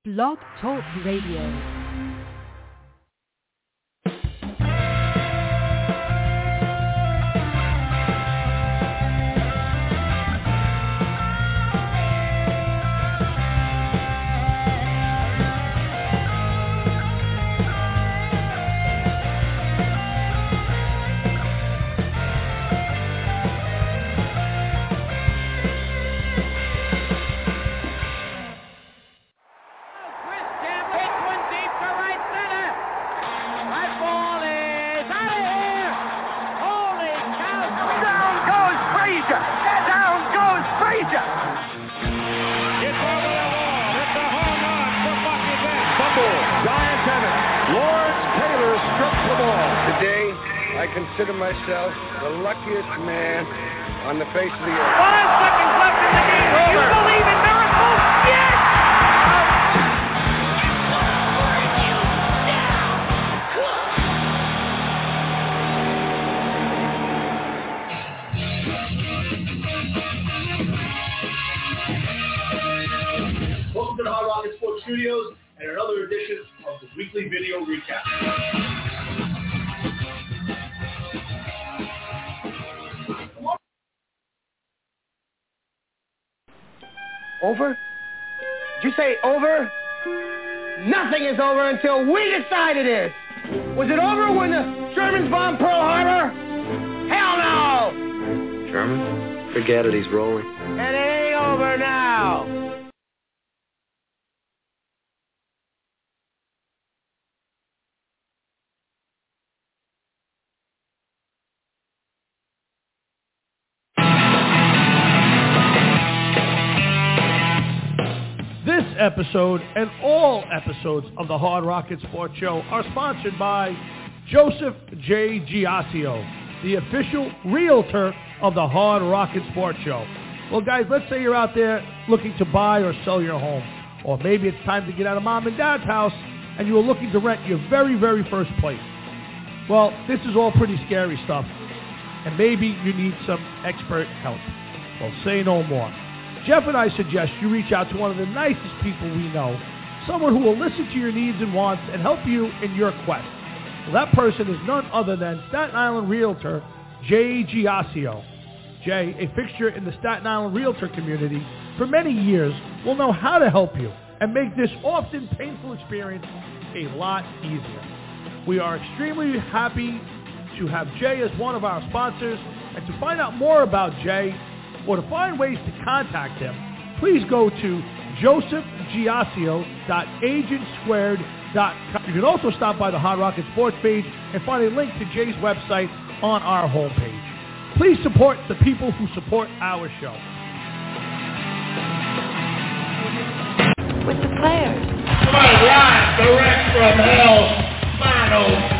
Blog Talk Radio. Consider myself the luckiest man on the face of the earth. 5 seconds left in the game. Do you believe in miracles? Yes! Welcome to the Hard Rocket Sports Studios and another edition of the weekly video recap. Over? Did you say over? Nothing is over until we decide it is. Was it over when the Germans bombed Pearl Harbor? Hell no! German? Forget it, he's rolling. And it ain't over now. This episode and all episodes of the Hard Rocket Sports Show are sponsored by Joseph J. Giasio, the official realtor of the Hard Rocket Sports Show. Well, guys, let's say you're out there looking to buy or sell your home, or maybe it's time to get out of mom and dad's house and you are looking to rent your very, very first place. Well, this is all pretty scary stuff, and maybe you need some expert help. Well, say no more. Jeff and I suggest you reach out to one of the nicest people we know, someone who will listen to your needs and wants and help you in your quest. Well, that person is none other than Staten Island realtor Jay Giasio. Jay, a fixture in the Staten Island realtor community for many years, will know how to help you and make this often painful experience a lot easier. We are extremely happy to have Jay as one of our sponsors, and to find out more about Jay or to find ways to contact him, please go to josephgiasio.agentsquared.com. You can also stop by the Hard Rocket Sports page and find a link to Jay's website on our homepage. Please support the people who support our show. With the players. Come on, live direct from hell, Mono.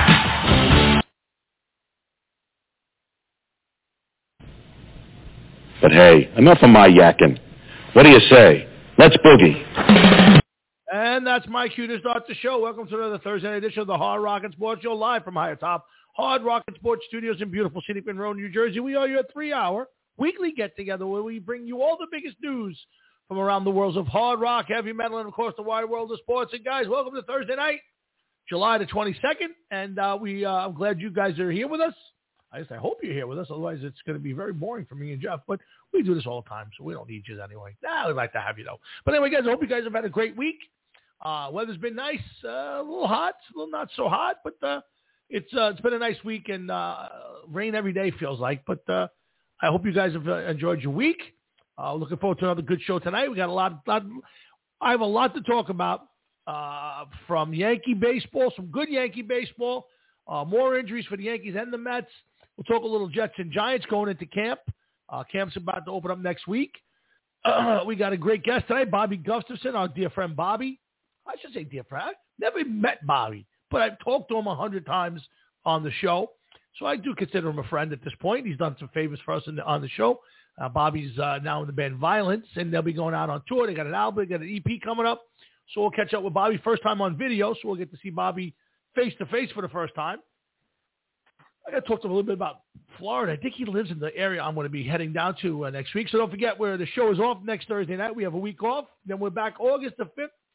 But hey, enough of my yakking. What do you say? Let's boogie. And that's my cue to start the show. Welcome to another Thursday edition of the Hard Rocket Sports Show, live from high atop Hard Rocket Sports Studios in beautiful scenic Monroe, New Jersey. We are your 3-hour weekly get-together where we bring you all the biggest news from around the worlds of hard rock, heavy metal, and, of course, the wide world of sports. And, guys, welcome to Thursday night, July the 22nd. And I'm glad you guys are here with us. I hope you're here with us. Otherwise, it's going to be very boring for me and Jeff. But we do this all the time, so we don't need you anyway. We'd like to have you, though. But anyway, guys, I hope you guys have had a great week. Weather's been nice, a little hot, a little not so hot, but it's been a nice week, and rain every day feels like. But I hope you guys have enjoyed your week. Looking forward to another good show tonight. We got I have a lot to talk about from Yankee baseball, some good Yankee baseball, more injuries for the Yankees and the Mets. We'll talk a little Jets and Giants going into camp. Camp's about to open up next week. We got a great guest tonight, Bobby Gustafson, our dear friend Bobby. I should say dear friend. I've never met Bobby, but I've talked to him 100 times on the show. So I do consider him a friend at this point. He's done some favors for us on the show. Bobby's now in the band Violence, and they'll be going out on tour. They got an album, they got an EP coming up. So we'll catch up with Bobby first time on video, so we'll get to see Bobby face-to-face for the first time. I got to talk to him a little bit about Florida. I think he lives in the area I'm going to be heading down to next week. So don't forget, where the show is off next Thursday night. We have a week off. Then we're back August the 5th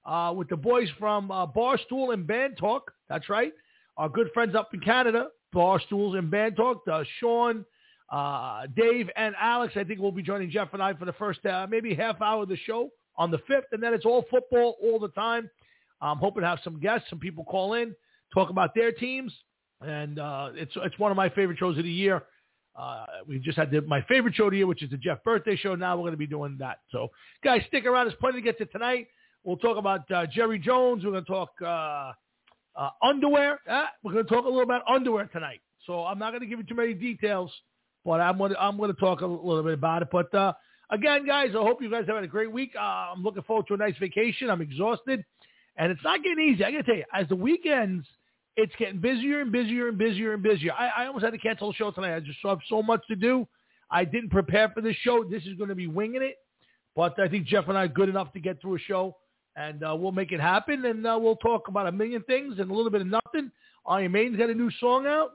with the boys from Barstool and Band Talk. That's right. Our good friends up in Canada, Barstools and Band Talk. Sean, Dave, and Alex, I think, will be joining Jeff and I for the first maybe half hour of the show on the 5th. And then it's all football all the time. I'm hoping to have some guests, some people call in, talk about their teams. And it's one of my favorite shows of the year. We just had my favorite show of the year, which is the Jeff birthday show. Now we're going to be doing that. So, guys, stick around. There's plenty to get to tonight. We'll talk about Jerry Jones. We're going to talk underwear. We're going to talk a little about underwear tonight. So I'm not going to give you too many details, but I'm going to talk a little bit about it. But again, guys, I hope you guys have had a great week. I'm looking forward to a nice vacation. I'm exhausted, and it's not getting easy. I got to tell you, as the weekends, it's getting busier and busier and busier and busier. I almost had to cancel the show tonight. I just have so much to do. I didn't prepare for this show. This is going to be winging it, but I think Jeff and I are good enough to get through a show. And we'll make it happen, and we'll talk about a million things and a little bit of nothing. Iron Maiden's got a new song out.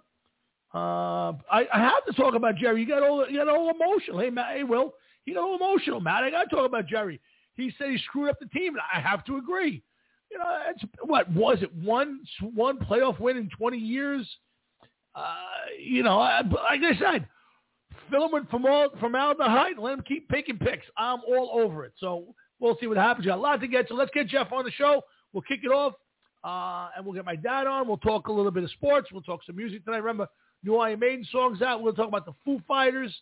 I have to talk about Jerry. You got all emotional. Hey, Matt. Hey, Will. He got all emotional, Matt. I got to talk about Jerry. He said he screwed up the team, and I have to agree. You know, it's, what was it? One playoff win in 20 years. You know, like I said, fill him with formaldehyde and let him keep picking picks. I'm all over it. So we'll see what happens. We got a lot to get, so let's get Jeff on the show. We'll kick it off, and we'll get my dad on. We'll talk a little bit of sports. We'll talk some music tonight. Remember, new Iron Maiden songs out. We'll talk about the Foo Fighters.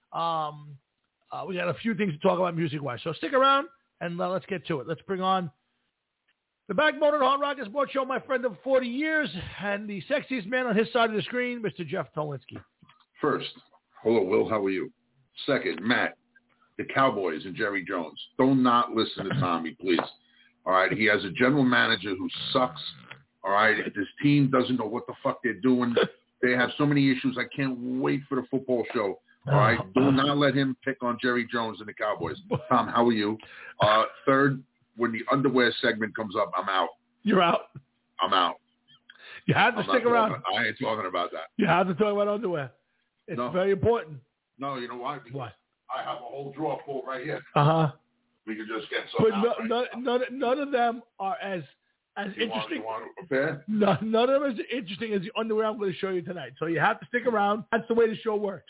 We got a few things to talk about music-wise. So stick around, and let's get to it. Let's bring on the backbone of the Hard Rock and Sports Show, my friend of 40 years, and the sexiest man on his side of the screen, Mr. Jeff Tolinsky. First, hello, Will. How are you? Second, Matt. The Cowboys and Jerry Jones. Do not listen to Tommy, please. All right? He has a general manager who sucks. All right? This team doesn't know what the fuck they're doing. They have so many issues. I can't wait for the football show. All right? Do not let him pick on Jerry Jones and the Cowboys. Tom, how are you? Third, when the underwear segment comes up, I'm out. You're out? I'm out. You have to stick around. I ain't talking about that. You have to talk about underwear. It's very important. No, you know why? Because why? I have a whole drawer full right here. Uh-huh. We can just get some But none of them are as interesting. None of them as interesting as the underwear I'm going to show you tonight. So you have to stick around. That's the way the show works.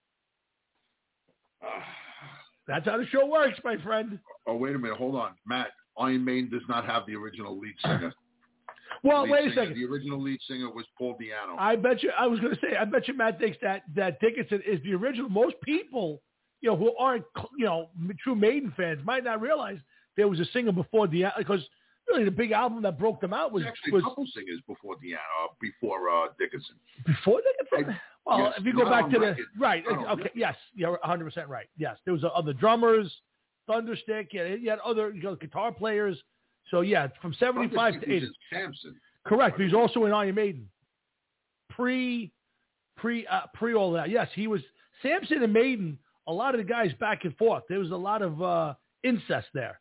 That's how the show works, my friend. Oh, wait a minute. Hold on. Matt, Iron Maiden does not have the original lead singer. Well, wait a second. The original lead singer was Paul Di'Anno. I bet you Matt thinks that Dickinson is the original. Most people, who aren't, true Maiden fans might not realize there was a singer before Di'Anno, because really the big album that broke them out was actually a couple singers before Di'Anno, before Dickinson. Before Dickinson? Well, yes, if you go back to right, okay, yes, you're 100% right. Yes, there was other drummers, Thunderstick, you had other guitar players. So yeah, from 75 to 80. Samson. Correct. He's also in Iron Maiden. Pre all that. Yes, he was Samson and Maiden. A lot of the guys back and forth. There was a lot of incest there.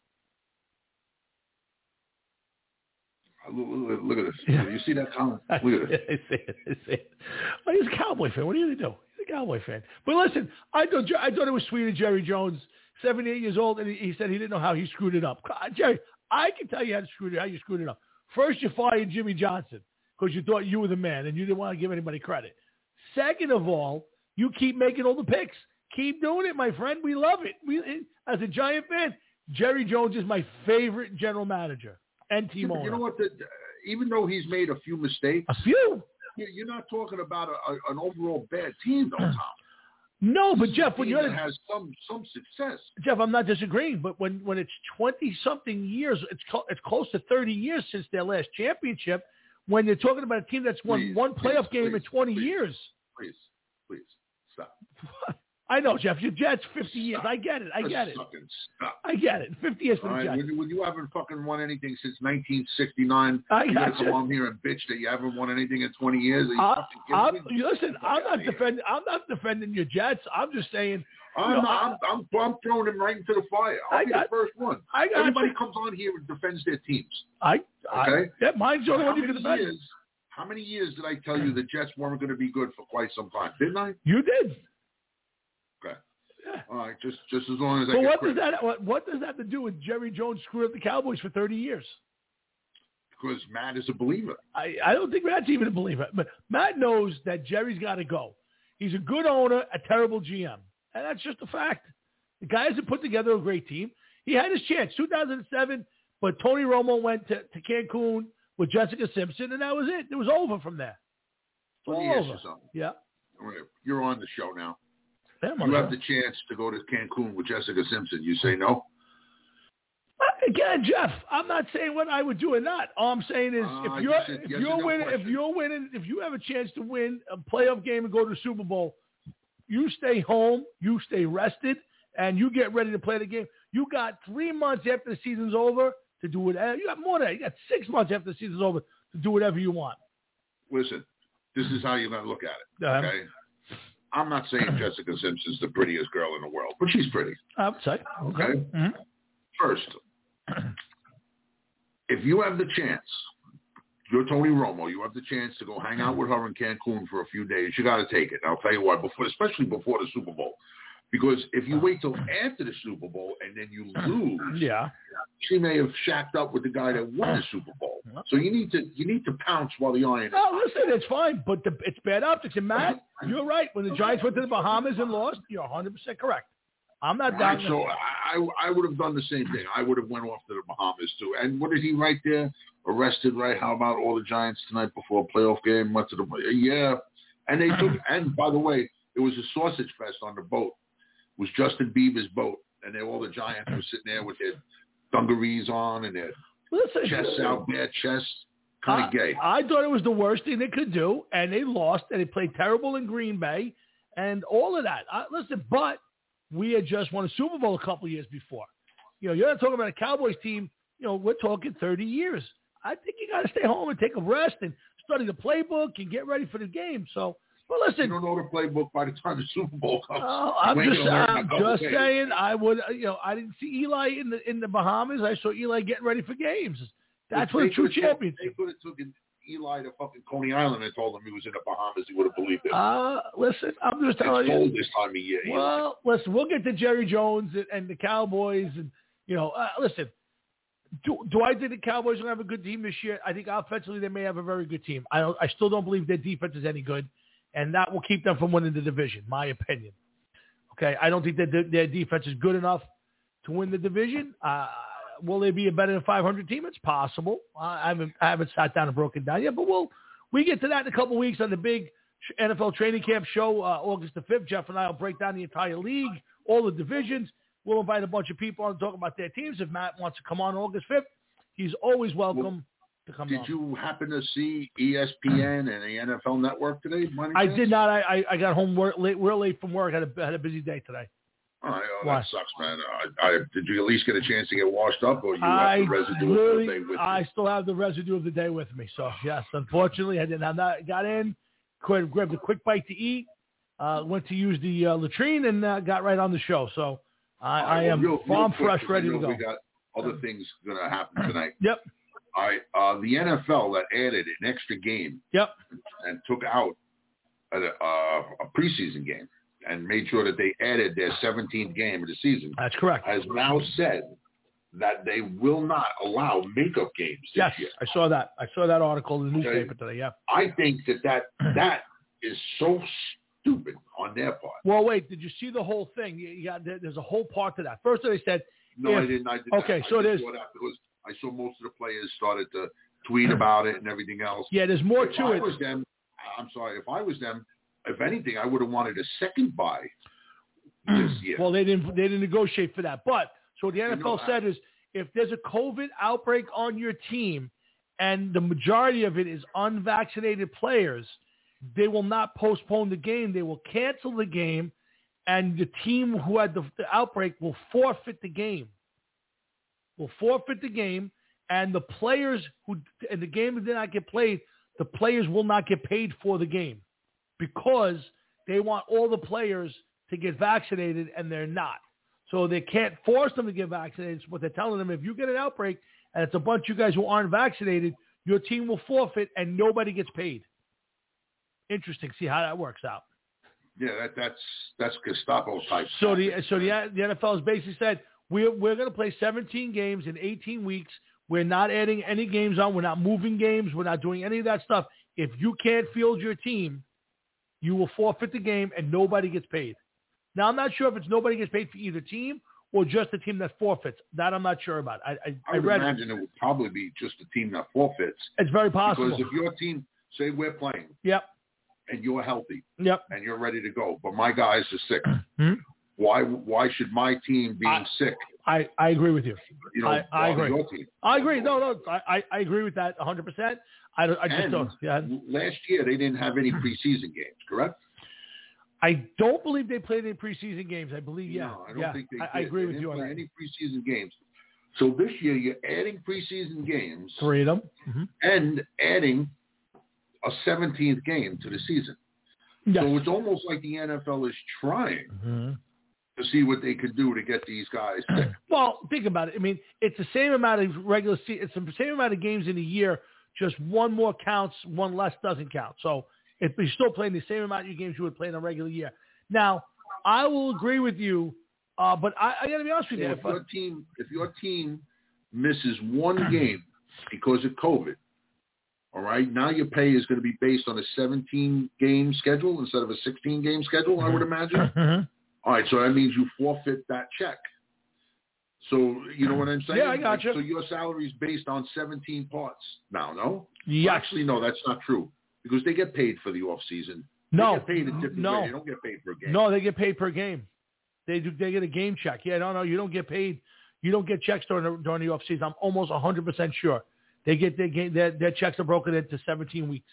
Look at this. Yeah. You see that, Tom? Look at it. I see it. Well, he's a Cowboy fan. What are you going to do? He's a Cowboy fan. But listen, I thought it was sweet of Jerry Jones, 78 years old, and he said he didn't know how he screwed it up. Jerry, I can tell you how you screwed it up. First, you fired Jimmy Johnson because you thought you were the man and you didn't want to give anybody credit. Second of all, you keep making all the picks. Keep doing it, my friend. We love it. As a Giant fan, Jerry Jones is my favorite general manager and team owner. You know what? Even though he's made a few mistakes. A few? You're not talking about an overall bad team, though, Tom. No, but Jeff, when you're has some success. Jeff, I'm not disagreeing, but when it's 20-something years, it's close to 30 years since their last championship. When you're talking about a team that's won one playoff game in 20 years. Please, stop. I know, Jeff. Your Jets, 50 years. I get it. I get it. I get it. 50 years for the Jets. When you haven't fucking won anything since 1969, you got to come on here and bitch that you haven't won anything in 20 years. Listen, I'm not defending your Jets. I'm just saying. I'm throwing him right into the fire. I'll be the first one. Everybody comes on here and defends their teams. Mine's the only one you can defend. How many years did I tell you the Jets weren't going to be good for quite some time? Didn't I? You did. Okay. Yeah. All right. Just as long as I. But what does that have to do with Jerry Jones screwing up the Cowboys for 30 years? because Matt is a believer. I don't think Matt's even a believer. But Matt knows that Jerry's got to go. He's a good owner, a terrible GM. And that's just a fact. The guy hasn't put together a great team. He had his chance, 2007, but Tony Romo went to Cancun with Jessica Simpson, and that was it. It was over from there. Let me ask you something. Yeah. You're on the show now. Yeah, you have the chance to go to Cancun with Jessica Simpson. You say no? Again, Jeff, I'm not saying what I would do or not. All I'm saying is if you have a chance to win a playoff game and go to the Super Bowl, you stay home, you stay rested, and you get ready to play the game. You got 3 months after the season's over to do whatever. You got more than that. You got 6 months after the season's over to do whatever you want. Listen, this is how you're going to look at it, okay? I'm not saying Jessica Simpson's the prettiest girl in the world, but she's pretty. I would say. Okay? Mm-hmm. First, if you have the chance, you're Tony Romo, you have the chance to go hang out with her in Cancun for a few days, you got to take it. I'll tell you why, especially before the Super Bowl. Because if you wait till after the Super Bowl and then you lose, she may have shacked up with the guy that won the Super Bowl. So you need to pounce while the iron is hot. No, listen, it's fine, but it's bad optics. And Matt, you're right. When the Giants went to the Bahamas and lost, you're 100% correct. I'm not down. Right, so I would have done the same thing. I would have went off to the Bahamas too. And what did he write there? Arrested, right? How about all the Giants tonight before a playoff game? Went to the and they took. And by the way, it was a sausage fest on the boat. It was Justin Bieber's boat, and all the Giants were sitting there with their dungarees on and their chests out, bare chests. Kind of gay. I thought it was the worst thing they could do, and they lost, and they played terrible in Green Bay, and all of that. Listen, but we had just won a Super Bowl a couple of years before. You're not talking about a Cowboys team. We're talking 30 years. I think you got to stay home and take a rest and study the playbook and get ready for the game. So, but listen, you don't know the playbook by the time the Super Bowl comes. I'm just saying. I would. I didn't see Eli in the Bahamas. I saw Eli getting ready for games. That's what a true champion. They could have taken Eli to fucking Coney Island and told him he was in the Bahamas. He would have believed it. Listen, I'm just telling you. It's cold this time of year. Well, listen, we'll get to Jerry Jones and the Cowboys, and listen. Do I think the Cowboys are going to have a good team this year? I think offensively they may have a very good team. I still don't believe their defense is any good, and that will keep them from winning the division, my opinion. Okay, I don't think that their defense is good enough to win the division. Will they be a better than 500 team? It's possible. I haven't sat down and broken down yet, but we get to that in a couple of weeks on the big NFL training camp show, August the 5th. Jeff and I will break down the entire league, all the divisions. We'll invite a bunch of people on to talk about their teams. If Matt wants to come on August 5th, he's always welcome to come on. Did you happen to see ESPN and the NFL Network today? I did not. I got home real late from work. I had a busy day today. That sucks, man. Did you at least get a chance to get washed up, or you have the residue of the day with you? I still have the residue of the day with me. So, yes, unfortunately, I didn't have that. Got in, grabbed a quick bite to eat, went to use the latrine, and got right on the show. So, I am farm fresh, ready to go. We got other things going to happen tonight. Yep. The NFL that added an extra game. Yep. And took out a preseason game and made sure that they added their 17th game of the season. That's correct. Has now said that they will not allow makeup games this year. I saw that. I saw that article in the newspaper today. Yeah. I think that is so stupid on their part. Well, wait. Did you see the whole thing? There's a whole part to that. First, they said. No, I didn't. Okay, so it is. Because I saw most of the players started to tweet about it and everything else. Yeah, there's more to it. If I was them, if anything, I would have wanted a second bye this year. Well, they didn't negotiate for that. But so what the NFL said is, if there's a COVID outbreak on your team and the majority of it is unvaccinated players, they will not postpone the game. They will cancel the game, and the team who had the outbreak will forfeit the game. And the players who in the game that did not get played, the players will not get paid for the game because they want all the players to get vaccinated, and they're not. So they can't force them to get vaccinated. But they're telling them, if you get an outbreak and it's a bunch of you guys who aren't vaccinated, your team will forfeit and nobody gets paid. Interesting. See how that works out. Yeah, that's Gestapo type. So the NFL has basically said, we're going to play 17 games in 18 weeks. We're not adding any games on. We're not moving games. We're not doing any of that stuff. If you can't field your team, you will forfeit the game and nobody gets paid. Now, I'm not sure if it's nobody gets paid for either team or just the team that forfeits. That I'm not sure about. I would imagine it would probably be just the team that forfeits. It's very possible. Because if your team, say we're playing, yep, and you're healthy, yep, and you're ready to go, but my guys are sick, mm-hmm. why should my team being sick? I agree with you. You know, I agree. Your team? I agree. No, I agree with that 100%. I just don't. Yeah. Last year they didn't have any preseason games, correct? I don't believe they played any preseason games. I believe, yeah. No, I don't think they did. I agree with you on that. that. Any preseason games. So this year you're adding preseason games. 3 of them. Mm-hmm. And adding a 17th game to the season. Yes. So it's almost like the NFL is trying to see what they could do to get these guys sick. Well, think about it. I mean, it's the same amount of regular season. It's the same amount of games in a year. Just one more counts, one less doesn't count. So if you're still playing the same amount of games you would play in a regular year. Now, I will agree with you, but I got to be honest with you. If your team misses one game because of COVID, all right, now your pay is going to be based on a 17-game schedule instead of a 16-game schedule, I would imagine. Mm-hmm. All right, so that means you forfeit that check. So you know what I'm saying? Yeah, I got you. So your salary is based on 17 parts now, no? Yes. Well, actually, no, that's not true because they get paid for the off season. No, they get paid a different way. They don't get paid per game. No, they get paid per game. They get a game check. Yeah, no, you don't get paid. You don't get checks during the off season. I'm almost 100% sure. They get their checks are broken into 17 weeks.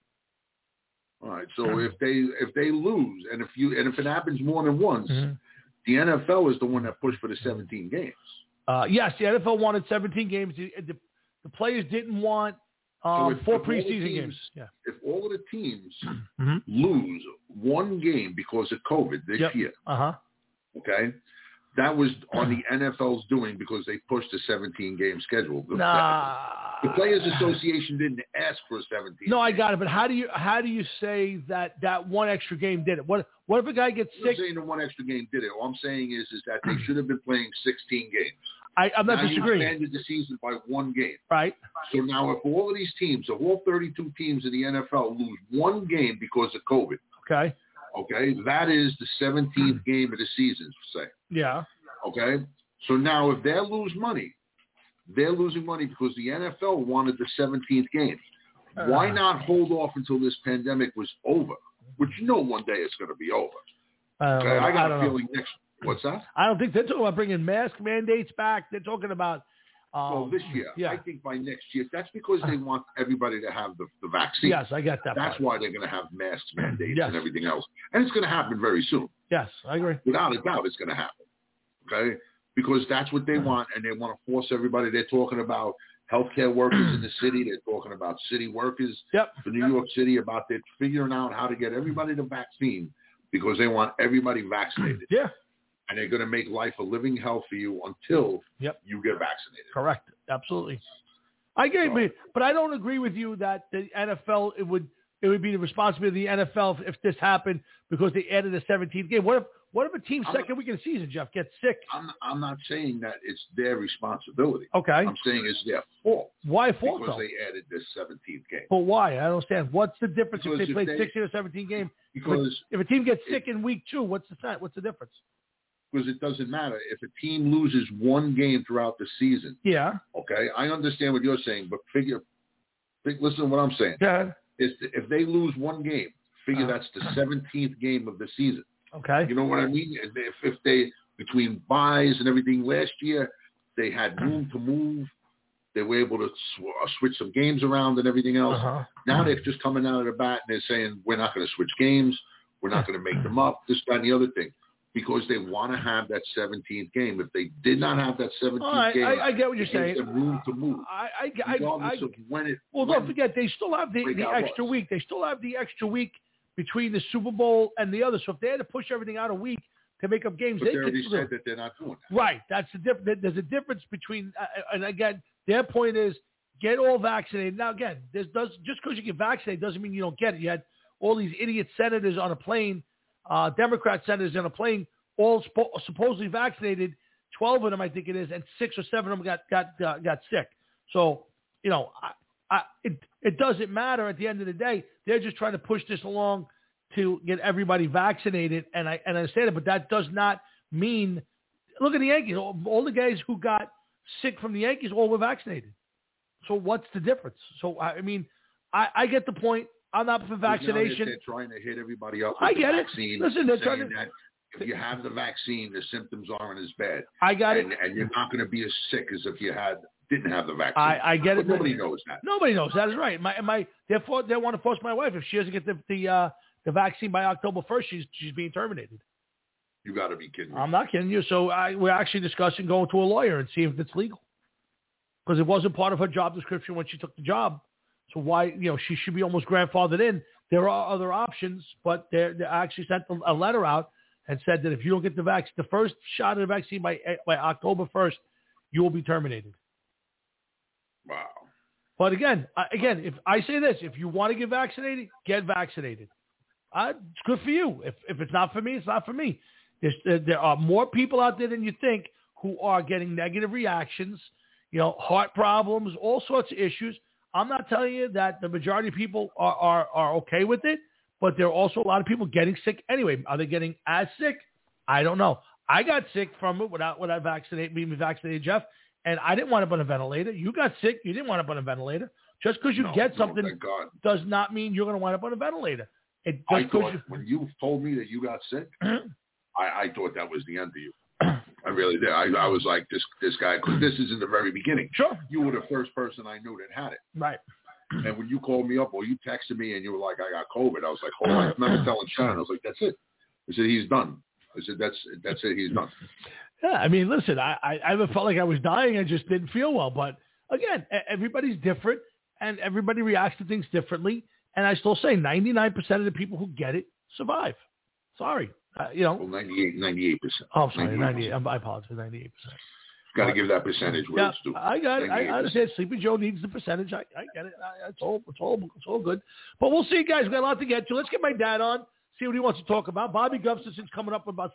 All right. So if they lose and if it happens more than once, the NFL is the one that pushed for the 17 games. Yes, the NFL wanted 17 games. The players didn't want 4 preseason games. Yeah. If all of the teams lose one game because of COVID this year, okay, that was on the NFL's doing because they pushed a 17-game schedule. The Players Association didn't ask for a 17. No, I got it. But how do you say that one extra game did it? What if a guy gets sick? I'm not saying the one extra game did it. All I'm saying is that they should have been playing 16 games. I'm not disagreeing. You expanded the season by one game. Right. So now if all of these teams, if all 32 teams in the NFL lose one game because of COVID, okay, that is the 17th game of the season, say. Yeah. Okay? So now if they lose money, they're losing money because the NFL wanted the 17th game. Why not hold off until this pandemic was over? Which one day it's going to be over. I got a feeling next. What's that? I don't think they're talking about bringing mask mandates back. They're talking about this year. Yeah. I think by next year. That's because they want everybody to have the vaccine. Yes, I get that. That's why they're going to have masks mandates and everything else. And it's going to happen very soon. Yes, I agree. Without a doubt, it's going to happen. Okay? Because that's what they want, and they want to force everybody. They're talking about healthcare workers in the city. They're talking about city workers for New York City, about they're figuring out how to get everybody the vaccine because they want everybody vaccinated. Yeah. And they're going to make life a living hell for you until you get vaccinated. Correct. Absolutely. I agree, but I don't agree with you that the NFL, it would be the responsibility of the NFL if this happened because they added a 17th game. What if a team second week of the season, Jeff, gets sick? I'm not saying that it's their responsibility. Okay. I'm saying it's their fault. Why fault, because though? they added this 17th game. But why? I don't understand. What's the difference because if they play 16 or 17 games? Because if a team gets sick in week 2, what's the difference? Because it doesn't matter. If a team loses one game throughout the season, okay, I understand what you're saying, but listen to what I'm saying. Yeah. If they lose one game, figure that's the 17th game of the season. Okay. You know what I mean? If they, between buys and everything last year, they had room to move. They were able to switch some games around and everything else. Now they're just coming out of the bat and they're saying, we're not going to switch games. We're not going to make them up, this, that, and the other thing. Because they want to have that 17th game. If they did not have that 17th game, I get what you're saying. Gives them room to move. Don't forget, they still have the extra week. They still have the extra week between the Super Bowl and the other. So if they had to push everything out a week to make up games, but they already said that they're not doing that. Right. That's the difference. There's a difference between, and again, their point is get all vaccinated. Now, again, just because you get vaccinated doesn't mean you don't get it. You had all these idiot senators on a plane, Democrat senators on a plane, all supposedly vaccinated. 12 of them, I think it is, and 6 or 7 of them got sick. So, it doesn't matter at the end of the day. They're just trying to push this along to get everybody vaccinated, and I understand it, but that does not mean. Look at the Yankees. All the guys who got sick from the Yankees all were vaccinated. So what's the difference? So I I get the point. I'm not for vaccination. They're trying to hit everybody up with I get the it. vaccine. Listen, they're saying trying to. That if you have the vaccine, the symptoms aren't as bad. I got it. And you're not going to be as sick as if you didn't have the vaccine. I get it. But nobody knows that. Nobody knows that is right. They want to force my wife. If she doesn't get the vaccine by October 1st, she's being terminated. You got to be kidding me. I'm not kidding you. So we're actually discussing going to a lawyer and see if it's legal, because it wasn't part of her job description when she took the job. So why, she should be almost grandfathered in. There are other options, but they actually sent a letter out and said that if you don't get the first shot of the vaccine by October 1st, you will be terminated. Wow. But again, if I say this, if you want to get vaccinated, get vaccinated. It's good for you. If it's not for me, it's not for me. There are more people out there than you think who are getting negative reactions, heart problems, all sorts of issues. I'm not telling you that the majority of people are okay with it, but there are also a lot of people getting sick anyway. Are they getting as sick? I don't know. I got sick from it without being vaccinated, Jeff, and I didn't wind up on a ventilator. You got sick. You didn't wind up on a ventilator. Just because you get something does not mean you're going to wind up on a ventilator. I thought when you told me that you got sick, I thought that was the end of you. I really did. I was like, this guy, because this is in the very beginning. Sure. You were the first person I knew that had it. Right. And when you called me up or you texted me and you were like, I got COVID, I was like, hold on. I remember telling Sharon, I was like, that's it. I said, he's done. I said, that's it. He's done. Yeah, I mean, listen, I haven't felt like I was dying. I just didn't feel well. But again, everybody's different and everybody reacts to things differently. And I still say 99% of the people who get it survive. Sorry. Well, 98%. Oh, I'm sorry, 98. I apologize, 98%. Got to give that percentage where it's due. I got it. I understand. Sleepy Joe needs the percentage. I get it. It's all good. But we'll see, guys. We've got a lot to get to. Let's get my dad on, see what he wants to talk about. Bobby Gustafson's coming up about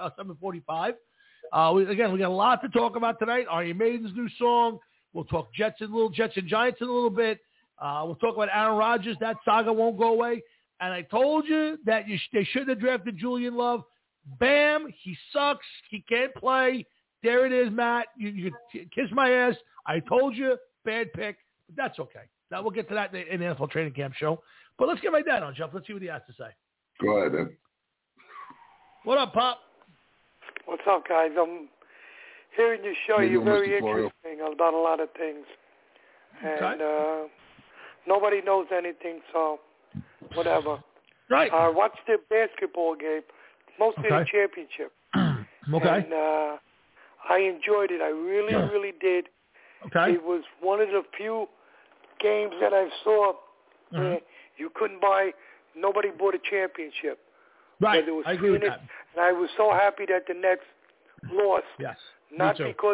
7:45. We got a lot to talk about tonight. Iron Maiden's new song. We'll talk Jets and Giants in a little bit. We'll talk about Aaron Rodgers. That saga won't go away. And I told you that they shouldn't have drafted Julian Love. Bam, he sucks. He can't play. There it is, Matt. You kiss my ass. I told you, bad pick. But that's okay. Now we'll get to that in the NFL training camp show. But let's get my dad on, Jeff. Let's see what he has to say. Go ahead, man. What up, Pop? What's up, guys? I'm hearing you show. You're very interesting about a lot of things. And nobody knows anything, so whatever. Right. I watched the basketball game, mostly the championship. Okay. And I enjoyed it. I really did. Okay. It was one of the few games that I saw where you couldn't buy, nobody bought a championship. Right. There was I agree with that. And I was so happy that the Nets lost. Yes. Not because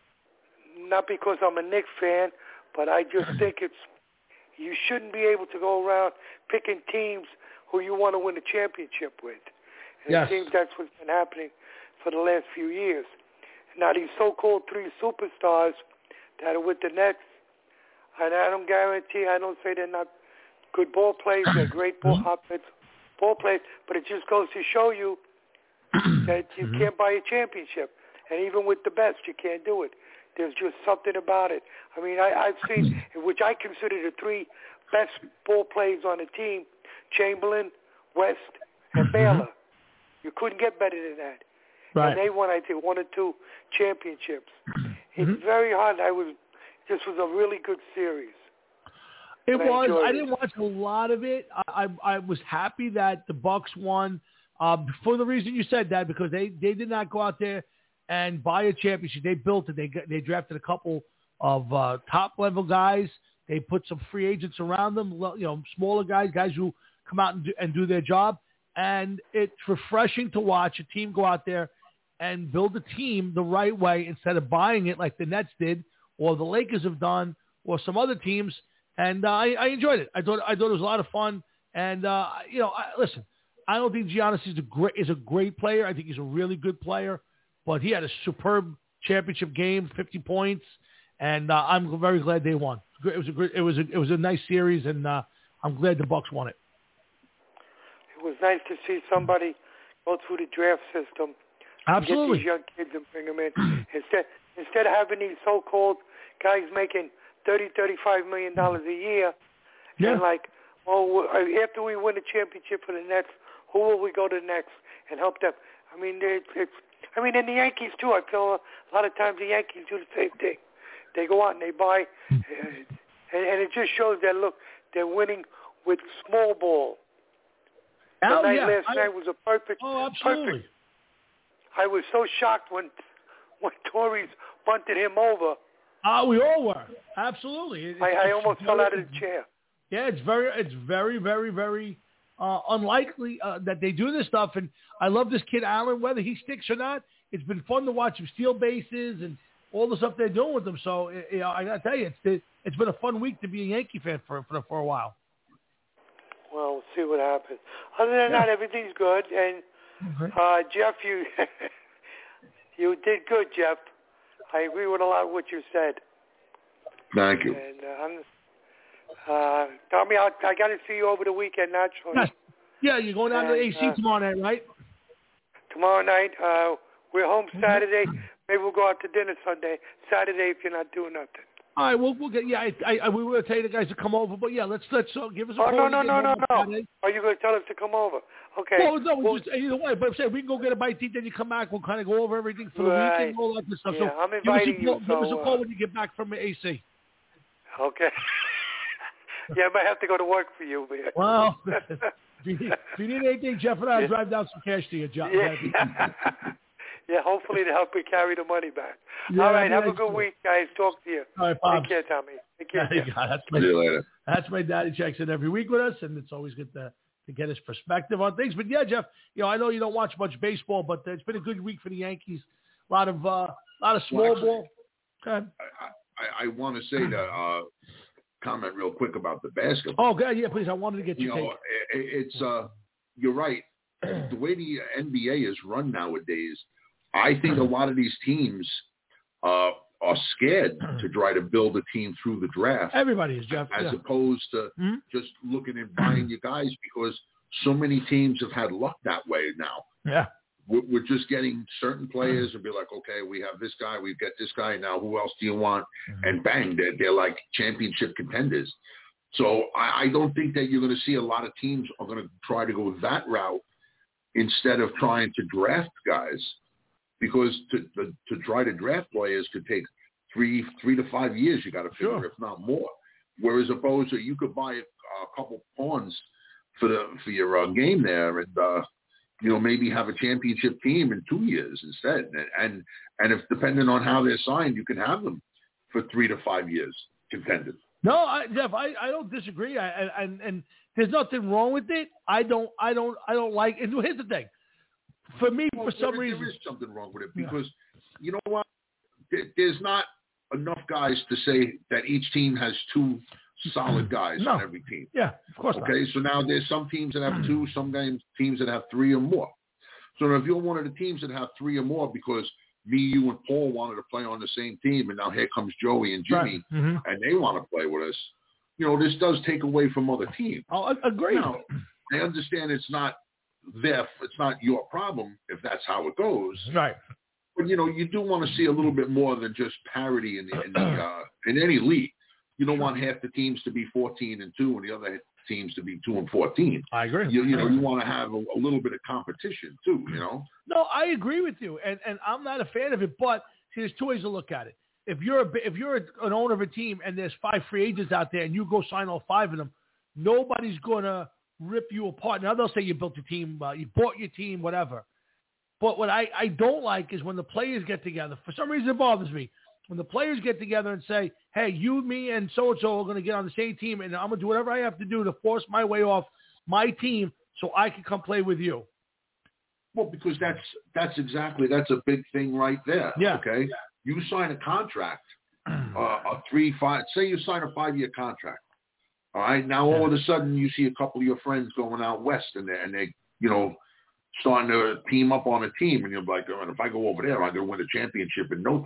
I'm a Knicks fan, but I just think you shouldn't be able to go around picking teams who you want to win a championship with. And it seems that's what's been happening for the last few years. Now, these so-called three superstars that are with the Nets, and I don't say they're not good ball players, they're great ball players, but it just goes to show you that you can't buy a championship. And even with the best, you can't do it. There's just something about it. I mean, I've seen, which I consider the three best ball players on the team, Chamberlain, West, and Baylor. You couldn't get better than that. Right. And they won, I think, 1 or 2 championships. It's very hard. This was a really good series. It was. I didn't watch a lot of it. I was happy that the Bucks won for the reason you said that, because they did not go out there and buy a championship. They built it. They drafted a couple of top-level guys. They put some free agents around them, smaller guys who come out and do their job. And it's refreshing to watch a team go out there and build a team the right way instead of buying it like the Nets did or the Lakers have done or some other teams. And I enjoyed it. I thought it was a lot of fun. And, listen, I don't think Giannis is a great player. I think he's a really good player. But he had a superb championship game, 50 points. and I'm very glad they won. It was a nice series, and I'm glad the Bucks won it. It was nice to see somebody go through the draft system. Absolutely. Get these young kids and bring them in. Instead of having these so-called guys making $30-35 million a year, and like, well, after we win the championship for the Nets, who will we go to next and help them? I mean, and the Yankees too. I feel a lot of times the Yankees do the same thing. They go out and they buy, and it just shows that, look, they're winning with small ball. Last night was a perfect. Oh, absolutely. Perfect. I was so shocked when Torres bunted him over. We all were. Absolutely. I almost fell out of the chair. Yeah, it's very, very, very unlikely that they do this stuff. And I love this kid, Allen, whether he sticks or not. It's been fun to watch him steal bases and all the stuff they're doing with him. So, I got to tell you, it's been a fun week to be a Yankee fan for a while. Well, we'll see what happens. Other than that, everything's good. And Jeff, you did good, Jeff. I agree with a lot of what you said. Thank you. And Tommy, I got to see you over the weekend, naturally. Yeah, you're going down to AC tomorrow night, right? Tomorrow night. We're home Saturday. Maybe we'll go out to dinner Sunday. Saturday, if you're not doing nothing. All right, we'll get. Yeah, we were going to tell you the guys to come over, but yeah, let's give us a call. No. Are you going to tell us to come over? Okay. Well, no, just either way. But I'm saying we can go get a bite to eat, then you come back. We'll kind of go over everything for the weekend, all that good stuff. Yeah, so I'm inviting you. Give us a call when you get back from AC. Okay. Yeah, I might have to go to work for you, man. Well, if you need anything, Jeff and I will drive down some cash to you, John. Yeah, hopefully to help me carry the money back. Yeah, all right, have a good week, guys. Talk to you. All right, Bob. Take care, Tommy. Take care. See you later. That's my daddy checks in every week with us, and it's always good to get his perspective on things. But yeah, Jeff, I know you don't watch much baseball, but it's been a good week for the Yankees. A lot of small ball. Okay. I want to say that comment real quick about the basketball. Oh, God, yeah, please. I wanted to get your take. It's you're right. The way the NBA is run nowadays, I think a lot of these teams are scared to try to build a team through the draft. Everybody is, Jeff. As opposed to just looking and buying you guys, because so many teams have had luck that way now. Yeah. We're just getting certain players and be like, okay, we have this guy, we get this guy, now who else do you want? And bang, they're like championship contenders. So I don't think that you're going to see a lot of teams are going to try to go that route instead of trying to draft guys, because to try to draft players could take three to 5 years. You got to figure, if not more. Whereas opposed to you could buy a couple pawns for your game there, and maybe have a championship team in 2 years instead. And if depending on how they're signed, you can have them for 3 to 5 years contended. No, Jeff, I don't disagree. And there's nothing wrong with it. I don't like. And here's the thing. For me, for some reason, there is something wrong with it, because you know what? There's not enough guys to say that each team has two solid guys on every team. Yeah, of course. Okay, so now there's some teams that have two, some teams that have three or more. So if you're one of the teams that have three or more, because me, you, and Paul wanted to play on the same team, and now here comes Joey and Jimmy, and they want to play with us, this does take away from other teams. I'll agree. Now, I understand it's not your problem if that's how it goes. Right. But, you do want to see a little bit more than just parity in any league. You don't want half the teams to be 14-2 and the other teams to be 2-14. I agree. You want to have a little bit of competition too. No, I agree with you, and I'm not a fan of it. But see, there's two ways to look at it. If you're an owner of a team and there's 5 free agents out there and you go sign all 5 of them, nobody's gonna rip you apart. Now they'll say you built your team, you bought your team, whatever. But what I don't like is when the players get together. For some reason, it bothers me. When the players get together and say, hey, you, me, and so-and-so are going to get on the same team, and I'm going to do whatever I have to do to force my way off my team so I can come play with you. Well, because that's a big thing right there. Yeah. Okay? You sign a contract, say you sign a 5-year contract. All right? Now, all of a sudden, you see a couple of your friends going out west, and they starting to team up on a team, and you're like, oh, if I go over there, I'm going to win a championship in no time.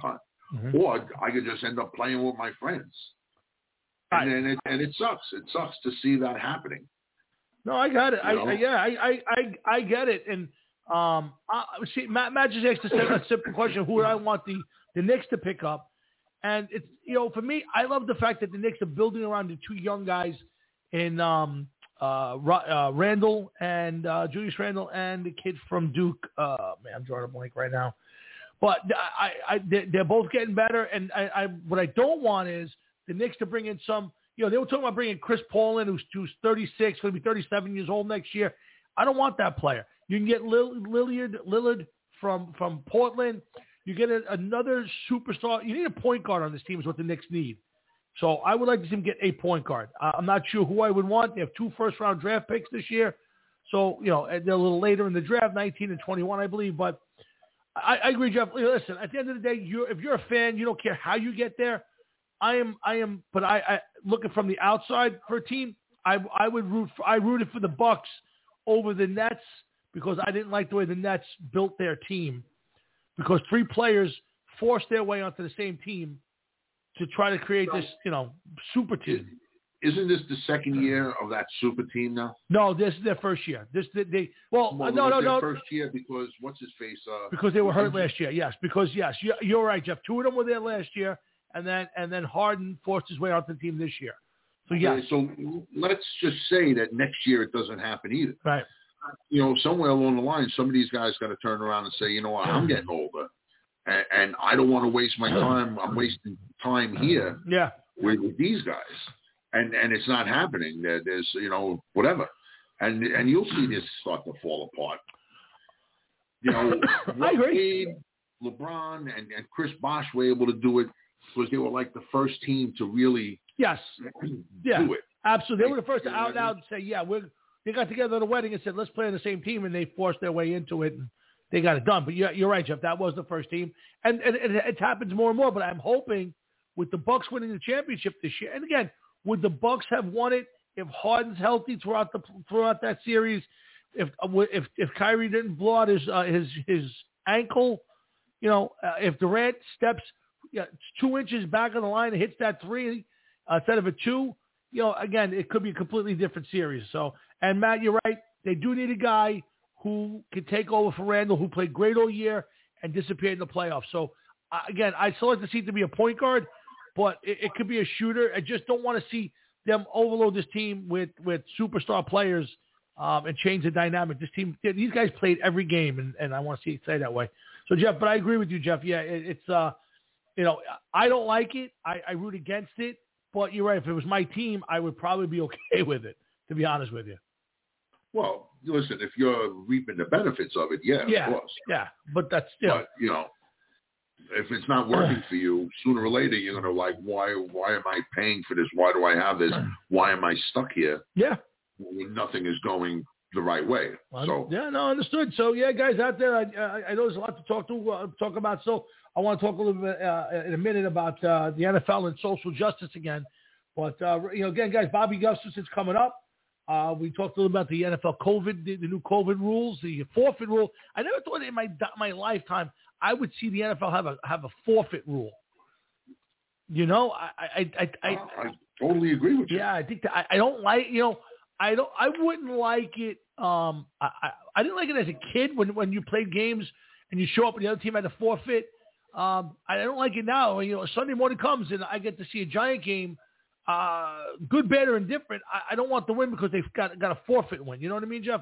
or I could just end up playing with my friends. And then it sucks. It sucks to see that happening. No, I got it. I get it. And see, Matt just asked a simple question: who would I want the Knicks to pick up? And it's for me, I love the fact that the Knicks are building around the two young guys in Randall and Julius Randle and the kid from Duke. I'm drawing a blank right now. But they're both getting better. And what I don't want is the Knicks to bring in some. They were talking about bringing Chris Paul in, who's 36, going to be 37 years old next year. I don't want that player. You can get Lillard from Portland. You get another superstar. You need a point guard on this team is what the Knicks need. So I would like to see them get a point guard. I'm not sure who I would want. They have 2 first-round draft picks this year. So, they're a little later in the draft, 19 and 21, I believe. But I agree, Jeff. Listen, at the end of the day, if you're a fan, you don't care how you get there. I am, but I looking from the outside for a team, I rooted for the Bucks over the Nets because I didn't like the way the Nets built their team. Because 3 players forced their way onto the same team to try to create this, super team. Isn't this the second year of that super team now? No, this is their first year. No. First year because what's his face? Because they were hurt last year. Yes, you're right, Jeff. 2 of them were there last year, and then Harden forced his way onto the team this year. So yes. Okay, so let's just say that next year it doesn't happen either. Right. Somewhere along the line, some of these guys got to turn around and say, you know what, I'm getting older, and I don't want to waste my time. I'm wasting time here with these guys, and it's not happening. There's whatever, and you'll see this start to fall apart. I agree. Wade, LeBron, and Chris Bosh were able to do it because they were like the first team to really do it. Absolutely, they were the first to out and out and say, They got together at a wedding and said, let's play on the same team, and they forced their way into it, and they got it done. But you're right, Jeff. That was the first team. And it happens more and more, but I'm hoping with the Bucks winning the championship this year, and again, would the Bucks have won it if Harden's healthy throughout that series, if Kyrie didn't blow out his ankle, if Durant steps 2 inches back on the line and hits that 3 instead of a 2, again, it could be a completely different series. So, and Matt, you're right. They do need a guy who can take over for Randall, who played great all year and disappeared in the playoffs. So, again, I still like to see it to be a point guard, but it could be a shooter. I just don't want to see them overload this team with superstar players and change the dynamic. This team, these guys played every game, and I want to see it say that way. So, Jeff, but I agree with you, Jeff. Yeah, it's I don't like it. I root against it. But you're right. If it was my team, I would probably be okay with it, to be honest with you. Well, listen, if you're reaping the benefits of it, of course. Yeah, but that's But, if it's not working for you, sooner or later you're going to why am I paying for this? Why do I have this? Why am I stuck here? Yeah. When nothing is going the right way. Understood. So, guys out there, I know there's a lot to talk about. So I want to talk a little bit in a minute about the NFL and social justice again. But, again, guys, Bobby Gustafson's coming up. We talked a little about the NFL COVID, the new COVID rules, the forfeit rule. I never thought in my lifetime I would see the NFL have a forfeit rule. I totally agree with you. Yeah, I think that I don't like, I wouldn't like it. I didn't like it as a kid when you played games and you show up and the other team had to forfeit. I don't like it now. Sunday morning comes and I get to see a Giant game, good, bad, or indifferent. I don't want the win because they've got a forfeit win. You know what I mean, Jeff?